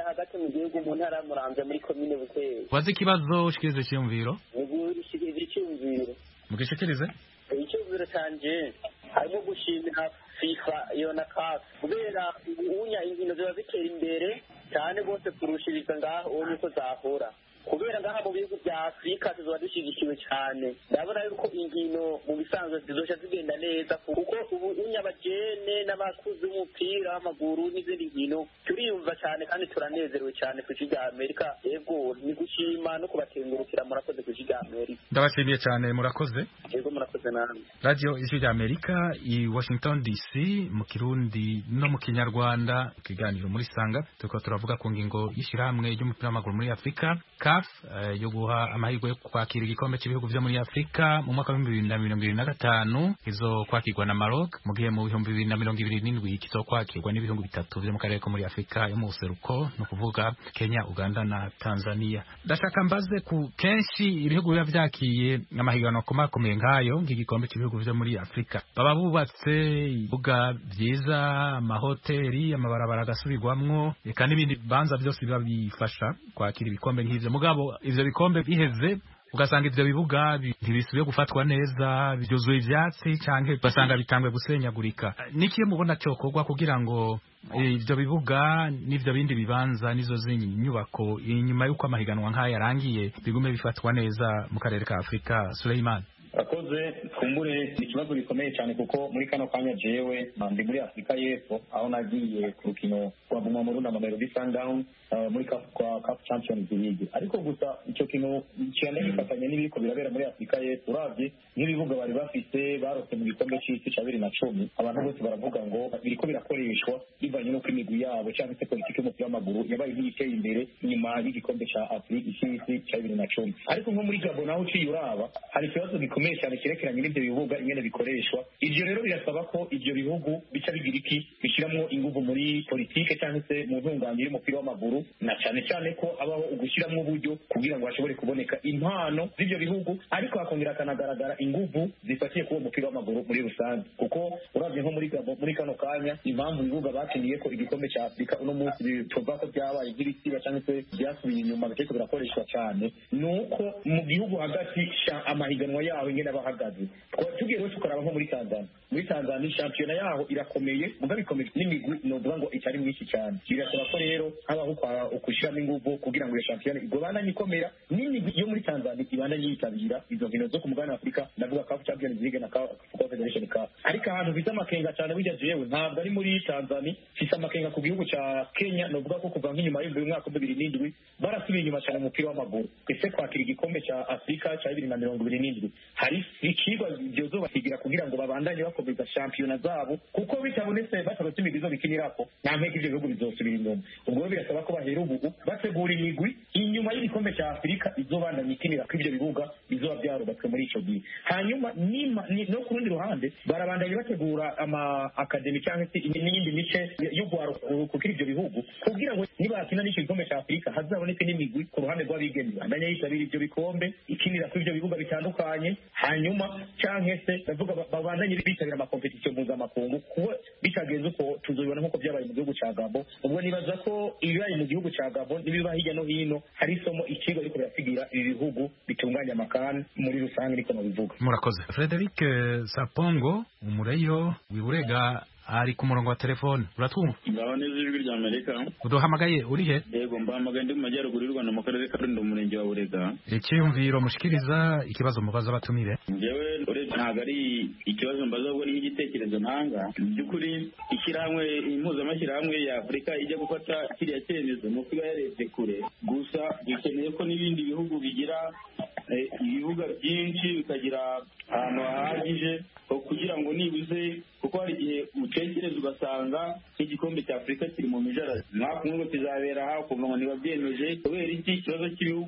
mu gihugu mu ntara y'Umuramvya muri komine Butezi. wazi ikibazo ushikirize icyumviro Nigushikiriza icyumviro. mugishikirize Icyumviro canje harimo gushimira FIFA iyo na C A F kubera ubunya inkino ziba zitera imbere cyane rwose kurushiriza ngaho uwo niko zahora kubera ngaha mu bihugu bya Afurika tuzoba dushyigikiwe cyane ndabona yuko inkino mu bisanzwe zizoca zigenda neza kuko ubu unyabagene n'abakuzi b'umupira w'amaguru n'izindi nkino turiyumva cyane kandi turanezerewe cyane ku ijwi rya Amerika yego ni gushima no kubatengurukira murakoze ku ijwi rya Amerika ndabashimiye cyane murakoze yego murakoze namwe radio ijwi rya Amerika i Washington D C mu kirundi no mu kinyarwanda ikiganiro muri sanga turiko turavuga ku ngingo y'ishyirahamwe ry'umupira w'amaguru muri Afurika C A F uh, yo guha amahirwe yo kwakira igikombe cy'ibihugu byo muri Afurika mu mwaka wa bibiri na mirongo ibiri na gatanu izo kwakirwa na Maroc mu gihe mu bihumbi bibiri na mirongo ibiri n'indwi kizo kwakirwa n'ibihugu bitatu byo mu karere ko muri Afurika yo mu buseruko no kuvuga Kenya, Uganda na Tanzania. Ndashaka mbaze ku kenshi ibihugu biba vyakiye amahiganwa komakomeye nkayo nk'igikombe cy'ibihugu byo muri Afurika baba bubatse ibibuga vyiza, amahoteli, amabarabara agasubirwamwo eka n'ibindi banza byose biba bifasha kwakira ibikombe nk'ivyo mugabo ivyo bikombe biheze ugasanga ivyo bibuga ntibisubiye gufatwa neza byuzuye ivyatsi canke basanga bitangwe gusenyagurika. Niki mubona cyokorwa kugira ngo ivyo bibuga n'ivyo bindi bibanza nizo zinyubako inyuma yuko amahiganwa nk'aya yarangiye bigume bifatwa neza mu karere ka Afurika? Suleiman akoze kumbure ni ikibazo gikomeye cyane kuko muri kano kanya jewe ndi muri Afurika y'Epfo aho nagiye ku rukino rwa Guma mu Runda Mamelodi Sundowns uh, muri CAF kwa CAF Champions League ariko gusa icyo kintu cyane gifatanye n'ibiko birabera muri Afurika y'Epfo uravye n'ibibuga bari bafite barose mu gikombe cy'isi cya bibiri na cumi abantu bose baravuga ngo biriko birakoreshwa bivanye n'uko imigwi yabo cyangwa se politiki y'umupira w'amaguru yabaye nk'iteye imbere nyuma y'igikombe cya Afurika cy'isi cya bibiri na cumi ariko nko muri Gabon naho uciye uraba hari ikibazo gikomeye cyane kirekeranye n'ibyo bibuga ingene bikoreshwa. Ivyo rero birasaba ko ivyo bihugu bica bigira iki bishyiramo ingufu muri politike cyangwa se mu ntunganye y'umupira w'amaguru na cyane cyane ko abaho ugushyiramo uburyo kugira ngo hashobore kuboneka impano z'ivyo bihugu ariko hakongera akanagaragara ingufu zifatiye kuwo mupira w'amaguru muri rusange kuko uravye nko muri Gabon muri kano kanya impamvu ibibuga bakiniye ko igikombe cya Afurika uno munsi tuvuga ko byabaye nk'ibisiba cyangwa se byasubiye inyuma biteko birakoreshwa cyane nuko mu gihugu hagati amahiganwa yaho ingene abahagaze tugiye rero tukaraba nko muri Tanzania muri Tanzania shampiyona yaho irakomeye mugabe ikomeye n'imigwi novuga ngo itari mwinshi cyane birasaba ko rero habaho ukushiramo ingufu kugira ngo iyo shampiyona igobana nikomera n'imigwi yo muri Tanzania ibana yitabira izo nkino zo ku mugabane wa Afurika ndavuga CAF Champions League na CAF Confederation Cup ariko ahantu bita amakenga cyane bijya jewe ntabwo ari muri Tanzania fisa amakenga ku gihugu ca Kenya novuga ko kuva nk'inyuma y'uyu mwaka wa bibiri n'indwi barasubiye inyuma cyane mu mupira w'amaguru ese kwakira igikombe ca Afurika ca bibiri na mirongo ibiri n'indwi hari ikigwa byozo bakigira kugira ngo babandanye bakomeza shampiyona zabo kuko bitabonetse batarotse imigwi zo bikinirako nta mpeke ivyo bihugu bizosubira inyuma ubwo birasaba ko bahera ubu bategura imigwi inyuma y'igikombe cya Afurika izobandanya ikinira ko ivyo bibuga bizoba byarubatswe muri ico gihe hanyuma no ku rundi ruhande barabandanye bategura ama akademi cyangwa se n'iyindi mice yo kukira ivyo bihugu kugira ngo nibakina n'icyo gikombe cya Afurika hazaboneke n'imigwi ku ruhande rw'abigeme bandanye yitabira ivyo bikombe ikinira ku ivyo bibuga bitandukanye hanyuma cyangwa se bavuga babandanye bitabira amakompetisiyo mpuzamakungu kuko bitagenze uko tuzobibona nk'uko byabaye mu gihugu cya Gabon ubwo nibaza ko ibibaye mu gihugu cya Gabon n'ibiba hirya no hino hari isomo ikigo ariko birasigira ibi bihugu bitunganya amakani muri rusange niko nabivuga. Murakoze. Frederic Sapongo umureyo wiburega ari ku murongo wa telefone uratwumva? Ngaho neza ijwi rya Amerika. Uduhamagaye uri he? Yego mbahamagaye ndi mu majyaruguru y'u Rwanda mu karere ka Rulindo umurenge wa Burega. Icyumviro mushikiriza ikibazo mubaza batumire. Njyewe uretse ntabwo ari ikibazo mbaza ahubwo ni igitekerezo ntanga. By'ukuri ishyirahamwe impuzamashyirahamwe ya Afurika ijya gufata kiriya cyemezo nuko iba yarebye kure gusa dukeneye ko n'ibindi bihugu bigira ibibuga byinshi bikagira ahantu hahagije kugira ngo nibuze kuko hari igihe utekereza ugasanga nk'igikombe cya Afurika kiri mu mijarara mwaka umwe kizabera aha ukumva ngo ntibabyemeje kubera iki ikibazo cy'ibihugu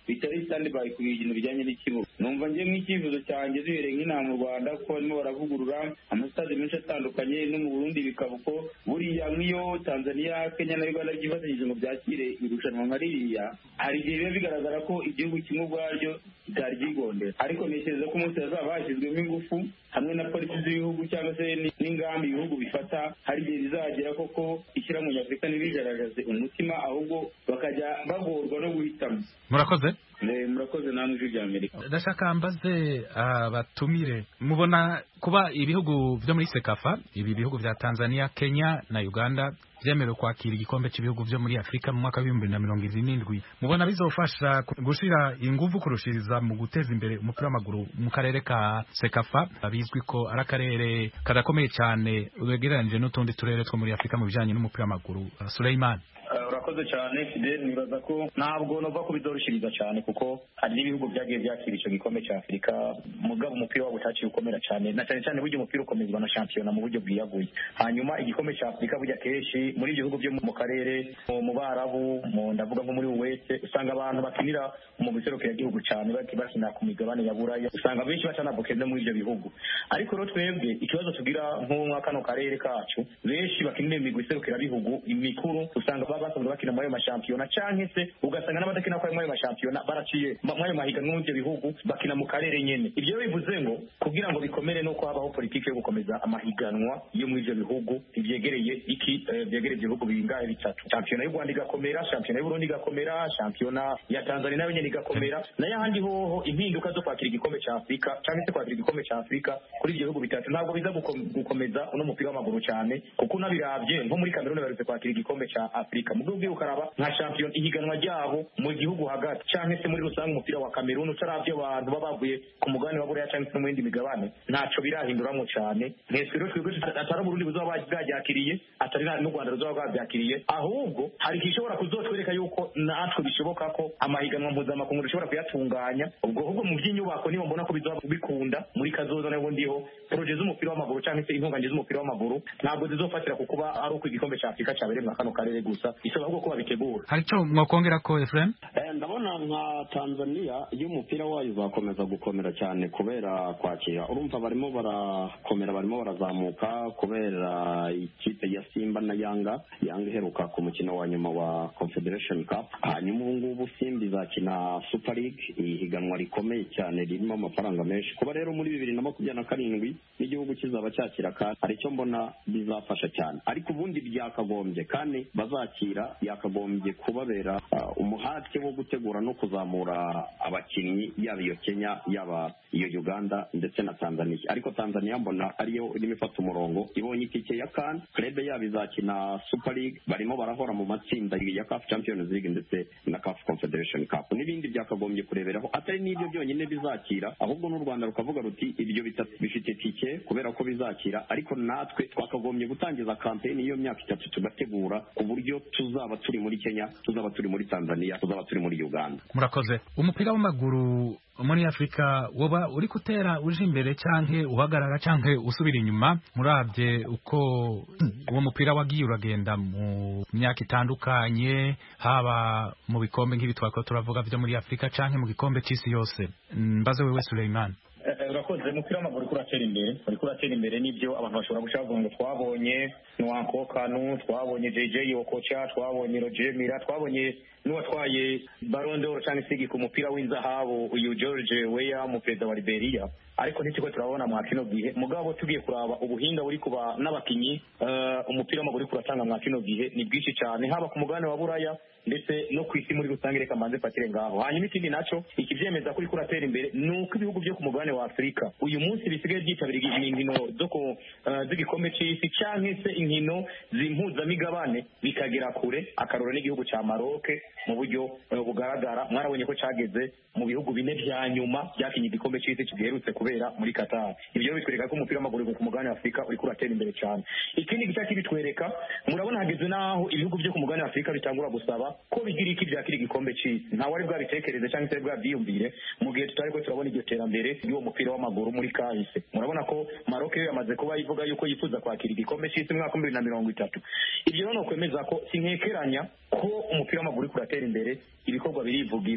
bitari standby ku bintu bijyanye n'ikibuga. Numva nje nk'icyifuzo cyanjye zibereye nk'inama mu Rwanda ko barimo baravugurura amasitade menshi atandukanye no mu Burundi bikaba uko buriya nk'iyo Tanzania Kenya na Uganda byifatanyije ngo byakire irushanwa nka ririya hari igihe biba bigaragara ko igihugu kimwe ubwaryo kitari ryigondera, ariko ntekereza ko umunsi hazaba hashyizwemo ingufu hamwe na polisi z'ibihugu cyangwa se n'ingamba ibihugu bifata, hari igihe bizagera koko ishyirahamwe nyafurika ntibigaragaze umutima ahubwo bakajya bagorwa no guhitamo. Murakoze. Murakoze namwe ijwi rya Amerika. Ndashaka mbaze abatumire, mubona kuba ibihugu byo muri Sekafa, ibi bihugu vya Tanzania, Kenya na Uganda vyemerewe kwakira igikombe cy'ibihugu byo muri Afrika mu mwaka w'ibihumbi bibiri na mirongo irindwi, mubona bizofasha gushira ingufu kurushiriza mu guteza imbere umupira w'amaguru mu karere ka Sekafa, bizwi ko ari akarere kadakomeye cyane ugereranije n'utundi turere two muri Afrika mu bijanye n'umupira w'amaguru. Suleiman. Urakoze cyane Fidel, nibaza ko ntabwo nova ko bizorushiriza cyane kuko hari n'ibihugu byagiye byakira icyo gikombe cya Afurika, mugabo umupira wabo utaciye ukomera cyane, na cyane cyane buryo umupira ukomezwa na shampiyona mu buryo bwiyaguye. Hanyuma igikombe cya Afurika burya kenshi muri ibyo bihugu byo mu karere mu Barabu, ndavuga nko muri Uwese, usanga abantu bakinira mu guserukira igihugu cyane bakina ku migabane ya Buraya, usanga benshi batanavuke no muri ibyo bihugu. Ariko rero twebwe ikibazo tugira nko kano karere kacu, benshi bakinira imigwi iserukira bihugu imikuru, usanga baba basanzwe bakina muri ayo mashampiyona, canke se ugasanga n'abadakina muri ayo mashampiyona baraciye muri ayo mahiganwa y'ibyo bihugu bakina mu karere nyene. Ibyo bivuze ngo kugira ngo bikomere nuko habaho politiki yo gukomeza amahiganwa yo muri ibyo bihugu ivyegereye iki vyegereye ibihugu bingahe bitatu, shampiyona y'u Rwanda igakomera, shampiyona y'u Burundi igakomera, shampiyona ya Tanzania nayo nyene igakomera, nayo ahandi hoho impinduka zo kwakira igikombe cya Afurika canke se kwakira igikombe cya Afurika kuri ibyo bihugu bitatu ntabwo biza gukomeza uno mupira w'amaguru cyane, kuko nabiravye nko muri Cameroon barutse kwakira igikombe cya Afurika, mu gihugu ukaraba nka shampiyona ihiganwa ryabo mu gihugu hagati canke se muri rusange umupira wa Cameroon utaravye abantu babavuye ku mugabane wa Buraya canke se mu yindi migabane ntaco birahinduramwo cyane. Mwese rero twebwe atari Burundi buzaba bwabyakiriye, atari n'u Rwanda ruzaba bwabyakiriye, ahubwo hari igishobora kuzotwereka yuko natwe bishoboka ko amahiganwa mpuzamakungu dushobora kuyatunganya. Ubwo ahubwo mu by'inyubako nibo mbona ko bizaba bikunda muri kazoza nabo ndiho projet z'umupira w'amaguru canke se intunganye z'umupira w'amaguru ntabwo zizofatira kukuba ari uko igikombe cya Afurika cyabereye mu kano karere gusa, isaba ahubwo ko babitegura. Hari icyo mwakongera ko Efrem? Ndabona nka Tanzania y'umupira wayo uzakomeza gukomera cyane kubera kwakira, urumva barimo barakomera, barimo barazamuka kubera ikipe ya Simba na Yanga Yanga iheruka ku mukino wa nyuma wa Confederation Cup. Hanyuma ubu ngubu Simba izakina Super League, ihiganwa rikomeye cyane ririmo amafaranga menshi. Kuba rero muri bibiri na makumyabiri na karindwi n'igihugu kizaba cyakira kandi hari icyo mbona bizafasha cyane, ariko ubundi byakagombye kandi bazakira yakagombye kubabera uh, umuhate wo gutegura no kuzamura abakinnyi, yaba iyo Kenya yaba iyo Uganda ndetse na Tanzania. Ariko Tanzania mbona ariyo irimo ifata umurongo, ibonye itike ya CAN, club yabo izakina Super League, barimo barahora mu matsinda ya C A F Champions League ndetse na C A F Confederation Cup. N'ibindi byakagombye kureberaho, atari n'ibyo byonyine bizakira, ahubwo n'u Rwanda rukavuga ruti ibyo bitatu bifite tike kubera ko bizakira, ariko natwe twakagombye gutangiza campaign iyo myaka itatu tugategura ku buryo tuzaba turi muri Kenya, tuzaba turi muri Tanzania, tuzaba turi muri Uganda. Murakoze. Umupira w'amaguru muri Afrika woba uri kutera uje imbere canke uhagarara canke usubira inyuma, muravye uko uwo mupira wagiye uragenda mu myaka itandukanye, haba mu bikombe nk'ibi twako turavuga byo muri Afrika canke mu gikombe cy'isi yose. Mbaze wewe Suleiman. Urakoze. Umupira w'amaguru kuratera imbere, uri kuratera imbere n'ibyo abantu bashobora gushaka ngo twabonye Nwanko Kanu, twabonye J J Okocha, twabonye Roger Mila, twabonye n'uwatwaye Ballon d'Or cyangwa se ku mupira w'inzahabu uyu George Weah mu perezida wa Liberia. Ariko ntikiko turabona mu kino gihe mugabo tugiye kuraba ubuhinga buri kuba n'abakinyi, uh, umupira w'amaguru kuratanga mu kino gihe ni bwishi cyane, haba ku mugabane wa Buraya ndetse no ku isi muri rusange. Reka manze fatire ngaho. Hanyuma ikindi naco ikivyemeza kuri kuratera imbere nuko ibihugu byo ku mugabane wa Afrika uyu munsi bisigaye byitabira inkino zo ku z'igikombe cy'isi canke se inkino zimpuza migabane bikagera kure. Akaroro n'igihugu ca Maroc mu buryo uh, bugaragara, mwarabonye ko cageze mu bihugu bine vya nyuma byakinye igikombe cy'isi kigerutse kubera muri Qatar. Ibyo bitwereka ko umupira w'amaguru ku mugabane wa Afrika uri kuratera imbere cyane. Ikindi gice kibitwereka, murabona hageze naho ibihugu byo ku mugabane wa Afrika bitangura gusaba ko bigira iki byakira igikombe cy'isi. Nta wari bwabitekereze cyangwa se bwabyiyumvire mu gihe tutari ko turabona iryo terambere y'uwo mupira w'amaguru muri kahise. Murabona ko Maroc yo yamaze kuba ivuga yuko yifuza kwakira igikombe cy'isi mu mwaka wa bibiri na mirongo itatu. Ibyo no kwemeza ko sinkekeranya ko umupira w'amaguru kuratera imbere, ibikorwa birivugira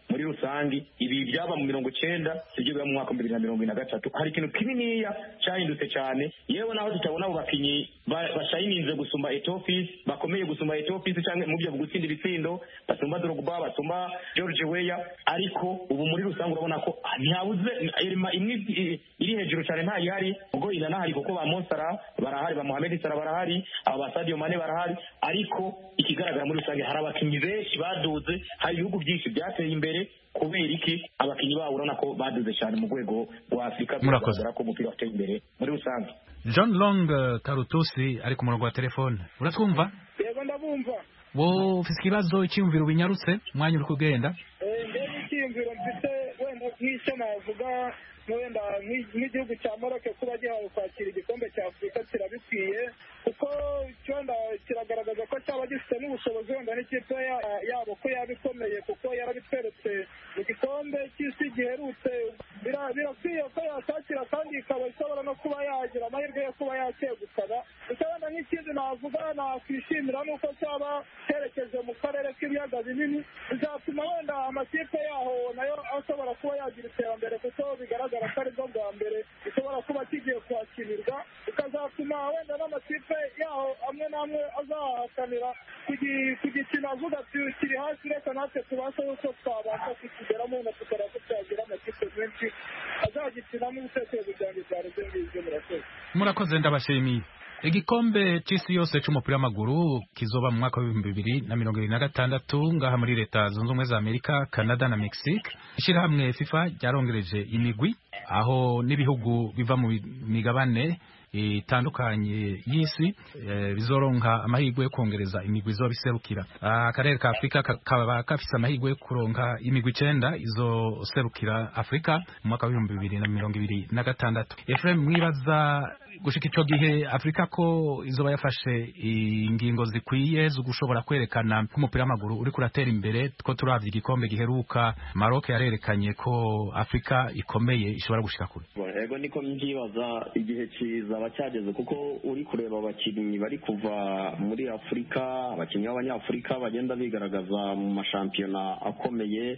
muri rusangi ibi byaba mu mirongo icenda sibyo biba mu mwaka wa bibiri na mirongo ine na gatatu hari ikintu kininiya cyahindutse cyane yewe naho tutabona abo bakinyi bashayininze gusumba Etofis bakomeye gusumba Etofis cyangwa mu byo gutsinda ibitsindo basumba Drogba basumba George Weah ariko ubu muri rusangi urabona ko ntihabuze imwe iri hejuru cyane nta yihari ubwo ina nahari kuko ba Monsara barahari ba Mohamed Salah barahari aba ba Sadio Mane barahari ariko ikigaragara muri rusangi hari abakinyi benshi baduze hari ibihugu byinshi byateye imbere kubera iki abakinyi babo urabona ko baduze cyane mu rwego rwa Afurika bigaragara ko umupira uteye imbere muri rusangi. John Long Karutusi ari ku murongo wa telefone uratwumva? Yego ndabumva. Wo ufite ikibazo icyumviro binyarutse umwanya uri kugenda? Eh ndebe icyumviro mfite wenda nk'icyo navuga wenda nk'igihugu cya Maroc kuba gihawe kwakira igikombe cya Afurika kirabikwiye kuko cyonda kiragaragaza ko cyaba gifite n'ubushobozi wenda n'ikipe yabo ko yabikomeye kuko yarabitweretse mu gikombe cy'isi giherutse birakwiye ko yasakira kandi ikaba ishobora no kuba yagira amahirwe yo kuba yakegukana gusa wenda nk'ikindi navuga nakwishimira nuko cyaba cyerekeje mu karere k'ibiyaga binini bizatuma wenda amakipe yaho nayo ashobora kuba yagira iterambere kuko bigaragara ko aribwo bwa mbere bishobora kuba kigiye kwakirwa bikazatuma wenda n'amakipe yaho amwe n'amwe azahakanira kugikina avuga ati kiri hasi reka natwe tubashe uko twabasha kukigeramo na tukora ko twagira amakipe menshi azagikinamo ibitekerezo byanjye byari byo ngibyo murakoze. Murakoze ndabashimiye. Igikombe cy'isi yose cy'umupira w'amaguru kizoba mu mwaka w'ibihumbi bibiri na mirongo ibiri na gatandatu ngaha muri leta zunze ubumwe za Amerika, Canada na Mexique. Ishyirahamwe FIFA ryarongereje imigwi aho n'ibihugu biva mu migabane itandukanye y'isi bizoronka amahirwe yo kongereza imigwi zo biserukira. Akarere ka Afrika kaba kafise amahirwe yo kuronka imigwi icenda izo serukira Afrika mu mwaka w'ibihumbi bibiri na mirongo ibiri na gatandatu. Efrem mwibaza gushika ico gihe Afrika ko izoba yafashe ingingo zikwiye zo gushobora kwerekana ko umupira w'amaguru uri kuratera imbere ko turavye igikombe giheruka Maroc yarerekanye ko Afrika ikomeye ishobora gushika kure. Ego niko mvyibaza igihe ciza bacyageze kuko uri kureba abakinnyi bari kuva muri Afrika abakinnyi b'abanyafrika bagenda bigaragaza mu mashampiyona akomeye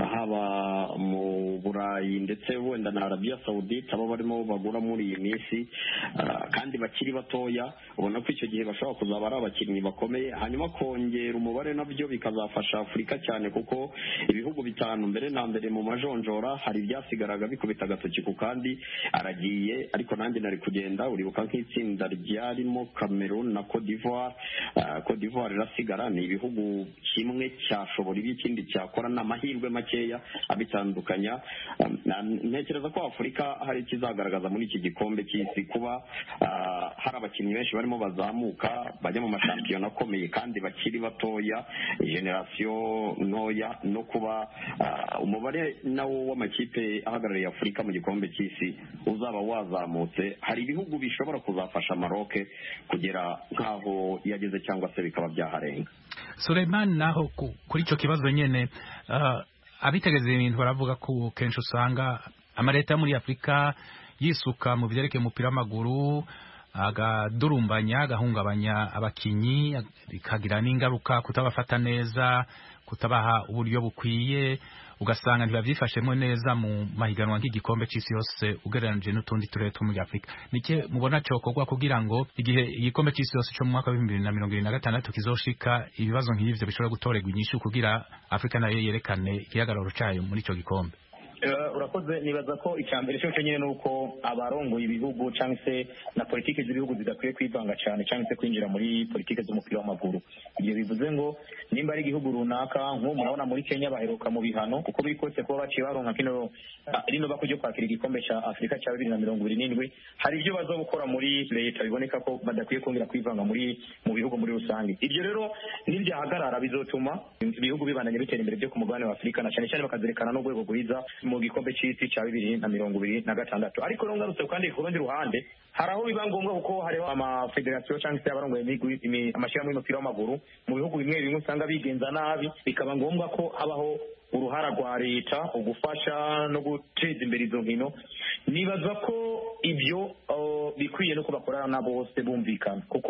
haba mu Burayi ndetse wenda na Arabia Saudite abo barimo bagura muri iyi minsi kandi bakiri batoya ubona ko icyo gihe bashobora kuzaba ari abakinnyi bakomeye hanyuma kongera umubare nabyo bikazafasha Afrika cyane kuko ibihugu bitanu mbere na mbere mu majonjora hari ibyasigaraga bikubita agatoki ku kandi aragiye ariko nanjye nari kugenda uribuka nk'itsinda ryarimo Cameroon na Cote d'Ivoire uh, Cote d'Ivoire irasigara ni ibihugu kimwe cyashobora ibikindi cyakora n'amahirwe makeya abitandukanya um, ntekereza ko Afrika hari kizagaragaza muri iki gikombe cy'isi kuba uh, hari abakinnyi benshi barimo bazamuka bajya mu mashampiyona akomeye kandi bakiri batoya generation ntoya no kuba uh, umubare nawo w'amakipe ahagarariye Afrika mu gikombe cy'isi uzaba wazamutse hari ibihugu bishobora kuzafasha Maroc kugera nkaho yageze cyangwa se bikaba byaharenga. Suleiman naho kuri ico kibazo nyene uh, abitegeze ibintu baravuga ko kenshi usanga amareta muri Afrika yisuka mu byerekeye umupira w'amaguru agadurumbanya agahungabanya abakinyi bikagira n'ingaruka kutabafata neza kutabaha uburyo bukwiye ugasanga ntibavyifashemwe neza mu mahiganwa nk'igikombe cy'isi yose ugereranije n'utundi turere two muri Afrika. Nike mubona cyokorwa kugira ngo igihe igikombe cy'isi yose cyo mu mwaka wa bibiri na mirongo ibiri na gatandatu kizoshika ibibazo nk'ivyo bishobora gutorerwa inyishu kugira Afrika nayo yerekane igihagararo cayo muri ico gikombe? urakoze nibaza ko icyambere cyo nyine nuko abarongoye ibihugu cyangwa se na politike z'ibihugu zidakwiye kwivanga cyane cyangwa se kwinjira muri politike z'umupira w'amaguru. Ibyo bivuze ngo nimba ari igihugu runaka nko murabona muri Kenya baheruka mu bihano kuko bikose kuba baciye baronka kino rino bakujye kwakira igikombe cya Afrika cya bibiri na mirongo ibiri n'indwi hari ibyo bazo gukora muri leta biboneka ko badakwiye kongera kwivanga muri mu bihugu muri rusange. Ibyo rero nibyahagarara bizotuma ibihugu bibananye bitera imbere byo ku mugabane wa Afrika na cyane cyane bakazerekana n'urwego rwiza mu gikombe cy'isi cya bibiri na mirongo ibiri na gatandatu. Ariko rero ngarutse kandi ku rundi ruhande hari aho biba ngombwa kuko hariho amafederasiyo cyangwa se abarongoye amashyirahamwe y'umupira w'amaguru mu bihugu bimwe bimwe usanga bigenza nabi bikaba ngombwa ko habaho uruhara rwa leta ugufasha no guteza imbere izo nkino. Nibaza ko ibyo uh, bikwiye no kubakorana na bose bumvikana kuko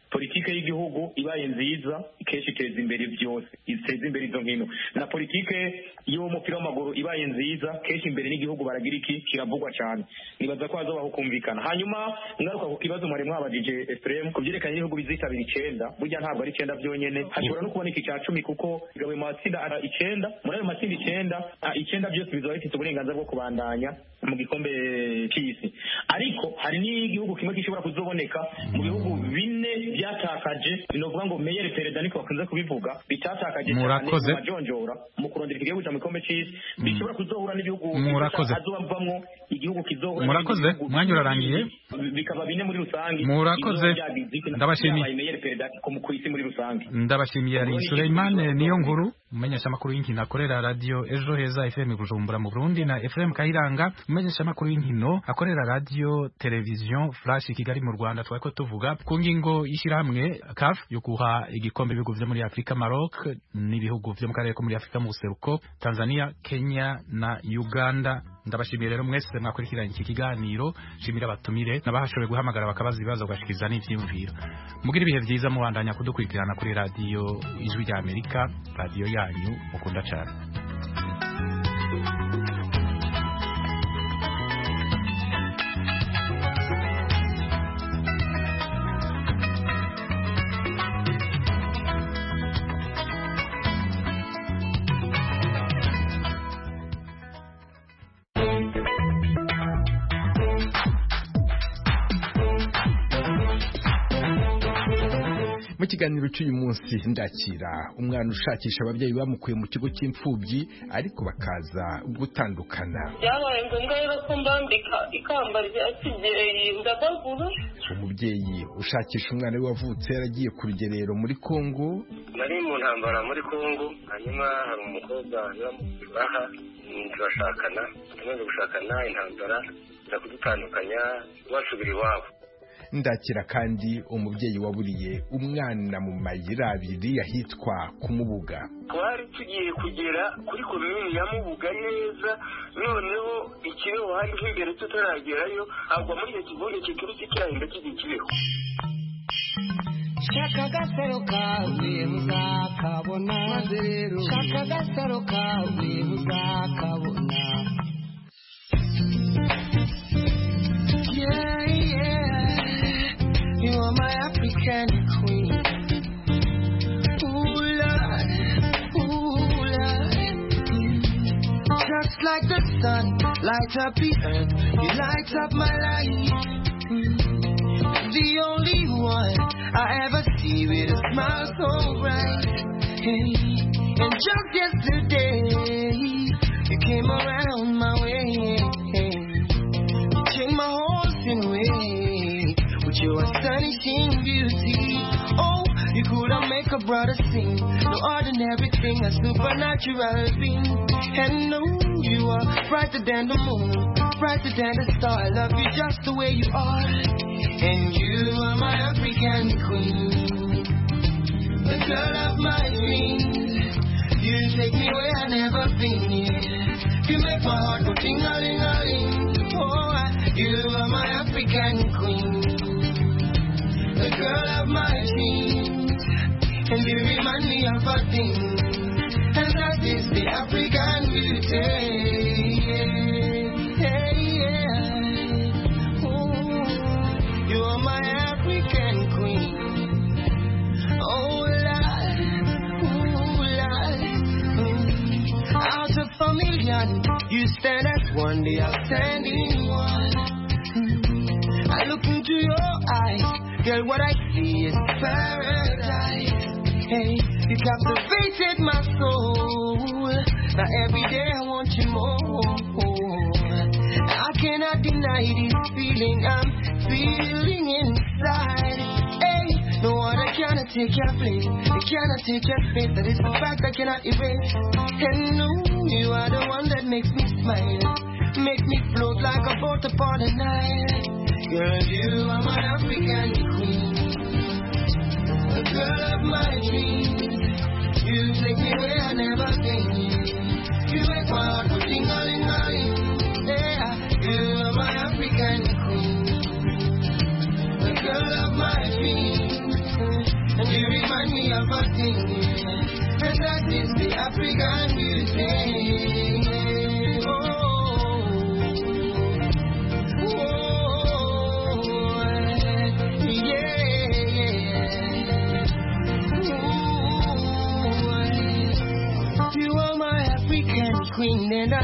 politike y'igihugu ibaye nziza kenshi iteza imbere byose iteza imbere izo nkino na politike y'umupira w'amaguru ibaye nziza kenshi imbere n'igihugu baragira iki kiravugwa cyane nibaza ko hazobaho kumvikana hanyuma ngaruka ku kibazo mwari mwabajije Ephraim ku byerekanye n'ibihugu bizitabira icenda burya ntabwo ari icenda byonyene hashobora no kuboneka icya cumi kuko igawe mu matsinda ara icenda muri ayo matsinda icenda icenda byose bizaba bifite uburenganzira bwo kubandanya mu gikombe cy'isi ariko hari n'igihugu kimwe gishobora kuzoboneka mu bihugu bine byatakaje binovuga ngo meilleur perdant niko bakunze kubivuga bitatakaje cyane mu majonjora mu kurondera igihugu cya mu gikombe cy'isi bishobora kuzohura n'ibihugu azobavamwo igihugu kizohura murakoze mwanya urarangiye bikaba bine muri rusange murakoze ndabashimiye meilleur perdant ku isi muri rusange ndabashimiye ari Suleiman niyo nkuru umenyesha makuru y'inkino akorera radio Ejo Heza F M Bujumbura mu Burundi na Ephraim Kayiranga umenyesha makuru y'inkino akorera radio television Flash Kigali mu Rwanda twako tuvuga ku ngingo y'ishyirahamwe C A F yo guha igikombe ibihugu vyo muri Afrika Maroc n'ibihugu vyo mu karere ko muri Afrika mu buseruko Tanzania Kenya na Uganda ndabashimiye rero mwese mwakurikiranye iki kiganiro shimira batumire nabahashoboye guhamagara bakabaza ibibazo gashikiza n'ivyimviro mugira ibihe vyiza mubandanya kudukurikirana kuri radio Ijwi rya Amerika radio yanyu mukunda cyane mu kiganiro cy'uyu munsi ndakira umwana ushakisha ababyeyi bamukuye mu kigo cy'imfubyi ariko bakaza gutandukana byabaye ngombwa rero ko mbambika ikamba rya kibyeyi ndabagura umubyeyi ushakisha umwana we wavutse yaragiye ku rugerero muri Kongo nari mu ntambara muri Kongo hanyuma hari umukobwa baha turashakana tumaze gushakana intambara irakudutandukanya basubira iwabo ndakira kandi umubyeyi waburiye umwana mu mayira abiri yahitwa Kumubuga twari tugiye kugera kuri komini ya Mubuga neza noneho ikireho hari imbere tutaragerayo agwa muri icyo kivuge kiturutse kirahinda kigikireho shaka gasaro kawe muzakabona maze rero shaka gasaro kawe muzakabona yeah yeah you are my African queen ooh Lord ooh Lord just like the sun light up the earth you light up my life the only one I ever see with a smile so bright hey. And just yesterday you came around my way hey. You changed my whole way with your astonishing beauty oh you couldn't make a brother sing no ordinary thing a supernatural being and no you are brighter than the moon brighter than the star I love you just the way you are and you are my African queen, the girl of my dreams. You take me where I've never been. You make my heart go ting-a-ling-a-ling. Oh, you are my African queen, the girl of my dreams. And you remind me of a thing, and that is the African beauty. Yeah, yeah. You are my African queen. Oh Lord, oh Lord. Mm. Out of a million, you stand as one, the outstanding one. Mm. I look into your eyes, girl, what I see is paradise. Hey, you captivated my soul. Now every day I want you more. I cannot deny this feeling I'm feeling inside. Hey, no one I cannot take your place. I cannot take your space. That is a fact I cannot erase. And no, you are the one that makes me smile, make me float like a boat upon the Nile. Girl, you are my African queen, the girl of my dreams. You take me where I never been. You make my heart go ting-a-ling-a-ling. Yeah, you are my African queen, the girl of my dreams.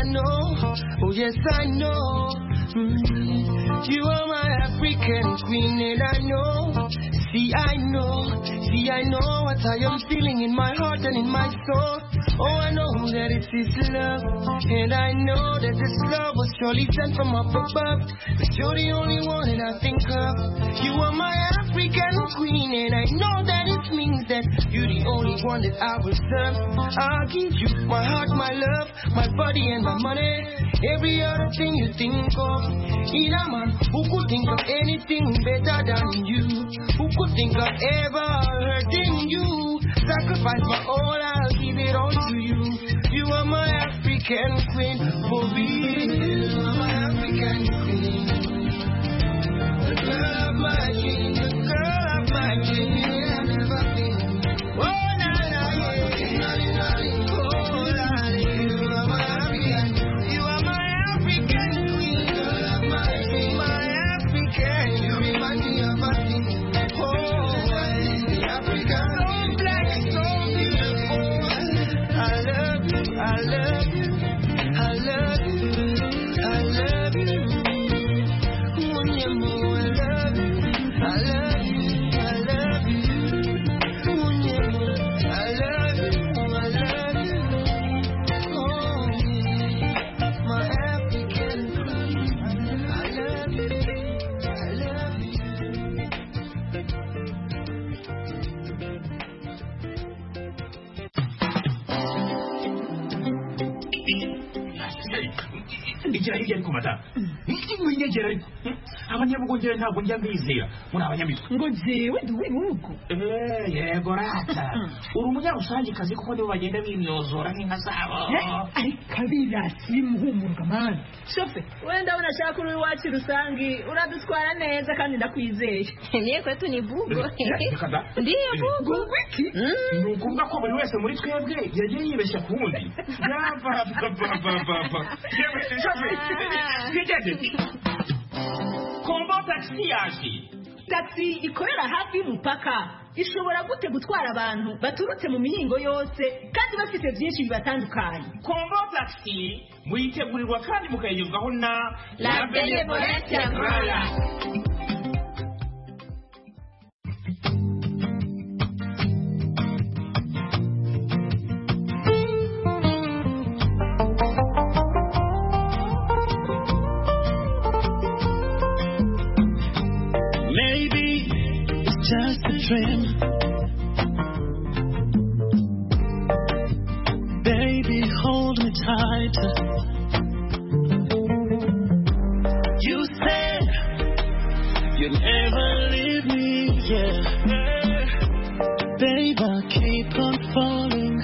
I know, oh yes I know. Mm. You are my African queen and I know. See I know, see I know what I am feeling in my heart and in my soul. Oh, I know that it is love, and I know that this love was surely sent from up above. But you're the only one that I think of. You are my African queen, and I know that it means that you're the only one that I will serve. I'll give you my heart, my love, my body and my money, every other thing you think of. In a man who could think of anything better than you, who could think of ever hurting you. Sacrifice my all, I'll give it all to you. You are my African queen, for real. You are my African queen. The girl of my dreams, the girl of my dreams. I've never been. Oh, na na, yeah. Oh, la, you are my African. You are my African queen. Girl of my dreams, my African. You remind me of a thing. Oh, the African. So black, so beautiful. I love you, I love you, I love you, I love you. Munyemo, I love you, I love you, I love you. Munyemo, I love you, I love you. Oh, yeah. My African queen, I love you, I love you. igira hirya ariko madamu mw'inyegera ariko abanyabugongera ntabwo njya mbizera muri abanyamitwe ngo jewe duwe nuko eh yego rata uri umunyarusange kazi kuko nibo bagenda bimyozora nk'inka zabo ariko abirasi muhumurwa mani shofe wenda unashaka uri wacu rusangi uradutwara neza kandi ndakwizeye niye kwetu ni bugo ndiye bugo wiki ni ukuvuga ko buri wese muri twebwe yagiye yibeshya ku wundi yaba baba baba kombo taxi yaje taxi ikorera hafi y'umupaka ishobora gute gutwara abantu baturutse mu mihingo yose kandi bafite byinshi bibatandukanye. Kombo taxi muyitegurirwa kandi mukayigezwaho na La Benevolence Rwanda. Just a dream, baby, hold me tight. You said you'd never leave me, yeah. Babe, I keep on falling.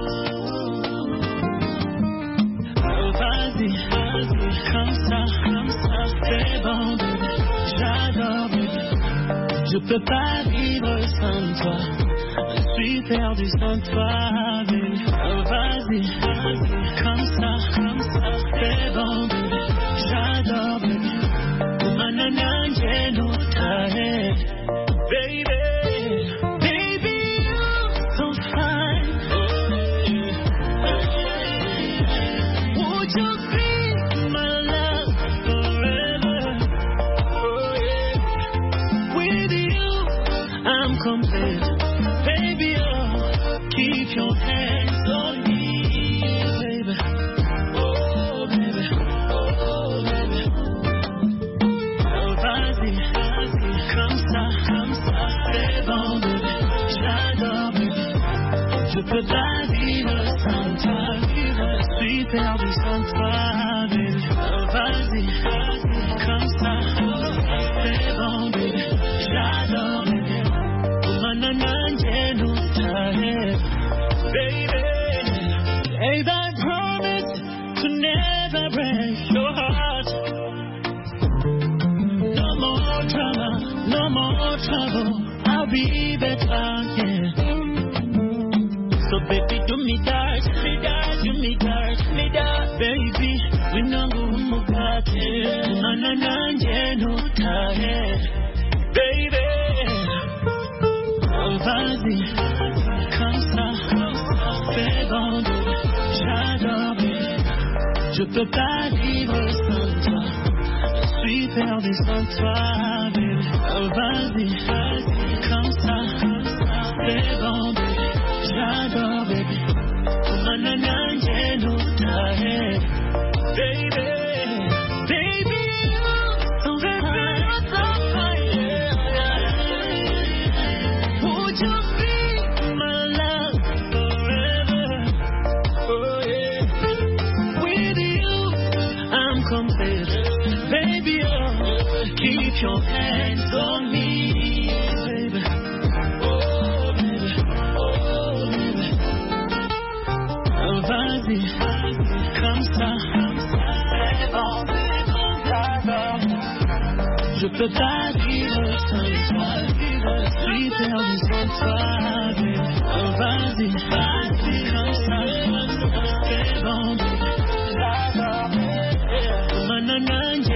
Oh, vas-y, vas-y, comme ça, comme ça, c'est bon, baby, j'adore, baby. Je peux pas vivre sans toi, je suis perdu sans toi, baby. Oh, vas-y, vas-y, comme ça, comme ça, c'est bon, baby. J'adore, baby. Manana, j'ai no time, baby. Baby, you're so fine. Would you be my love forever? Oh, yeah. With you, I'm complete. Baby, oh, keep your hands on me, baby. Oh, baby, oh, baby. Oh, vas-y, vas-y, comme ça, comme ça, c'est bon, baby. J'adore, baby. Je peux pas vivre sans toi, vivre, je suis perdu sans toi, baby. Oh, vas-y, vas-y, comme ça, c'est bon, baby. J'adore, baby. Oh, manana, j'ai no time, baby. Babe, I promise to never break your heart. No more drama, no more trouble. I'll be better, yeah. So baby, do me that, me that, do me that, me that, baby. We know who we got it. Na na na, yeah, no time, baby. Oh, vas-y, comme ça, c'est bon, baby. J'adore, baby. Je peux pas vivre sans toi. Je suis perdu sans toi, baby. Oh, vas-y, vas-y, comme ça. C'est bon, baby. J'adore, baby. Manana, j'ai no time. Baby, baby, so very much of fire. Would you be my love forever? Oh, yeah. With you, I'm complete. Baby, oh, keep your hands on me, baby. Oh, baby, oh, baby. Oh, vas-y, comme ça. C'est bon, c'est bon, j'adore. Je peux pas vivre sans toi. Je suis perdu sans toi, baby. Oh, vas-y, vas-y, comme ça. C'est bon, j'adore. Manana,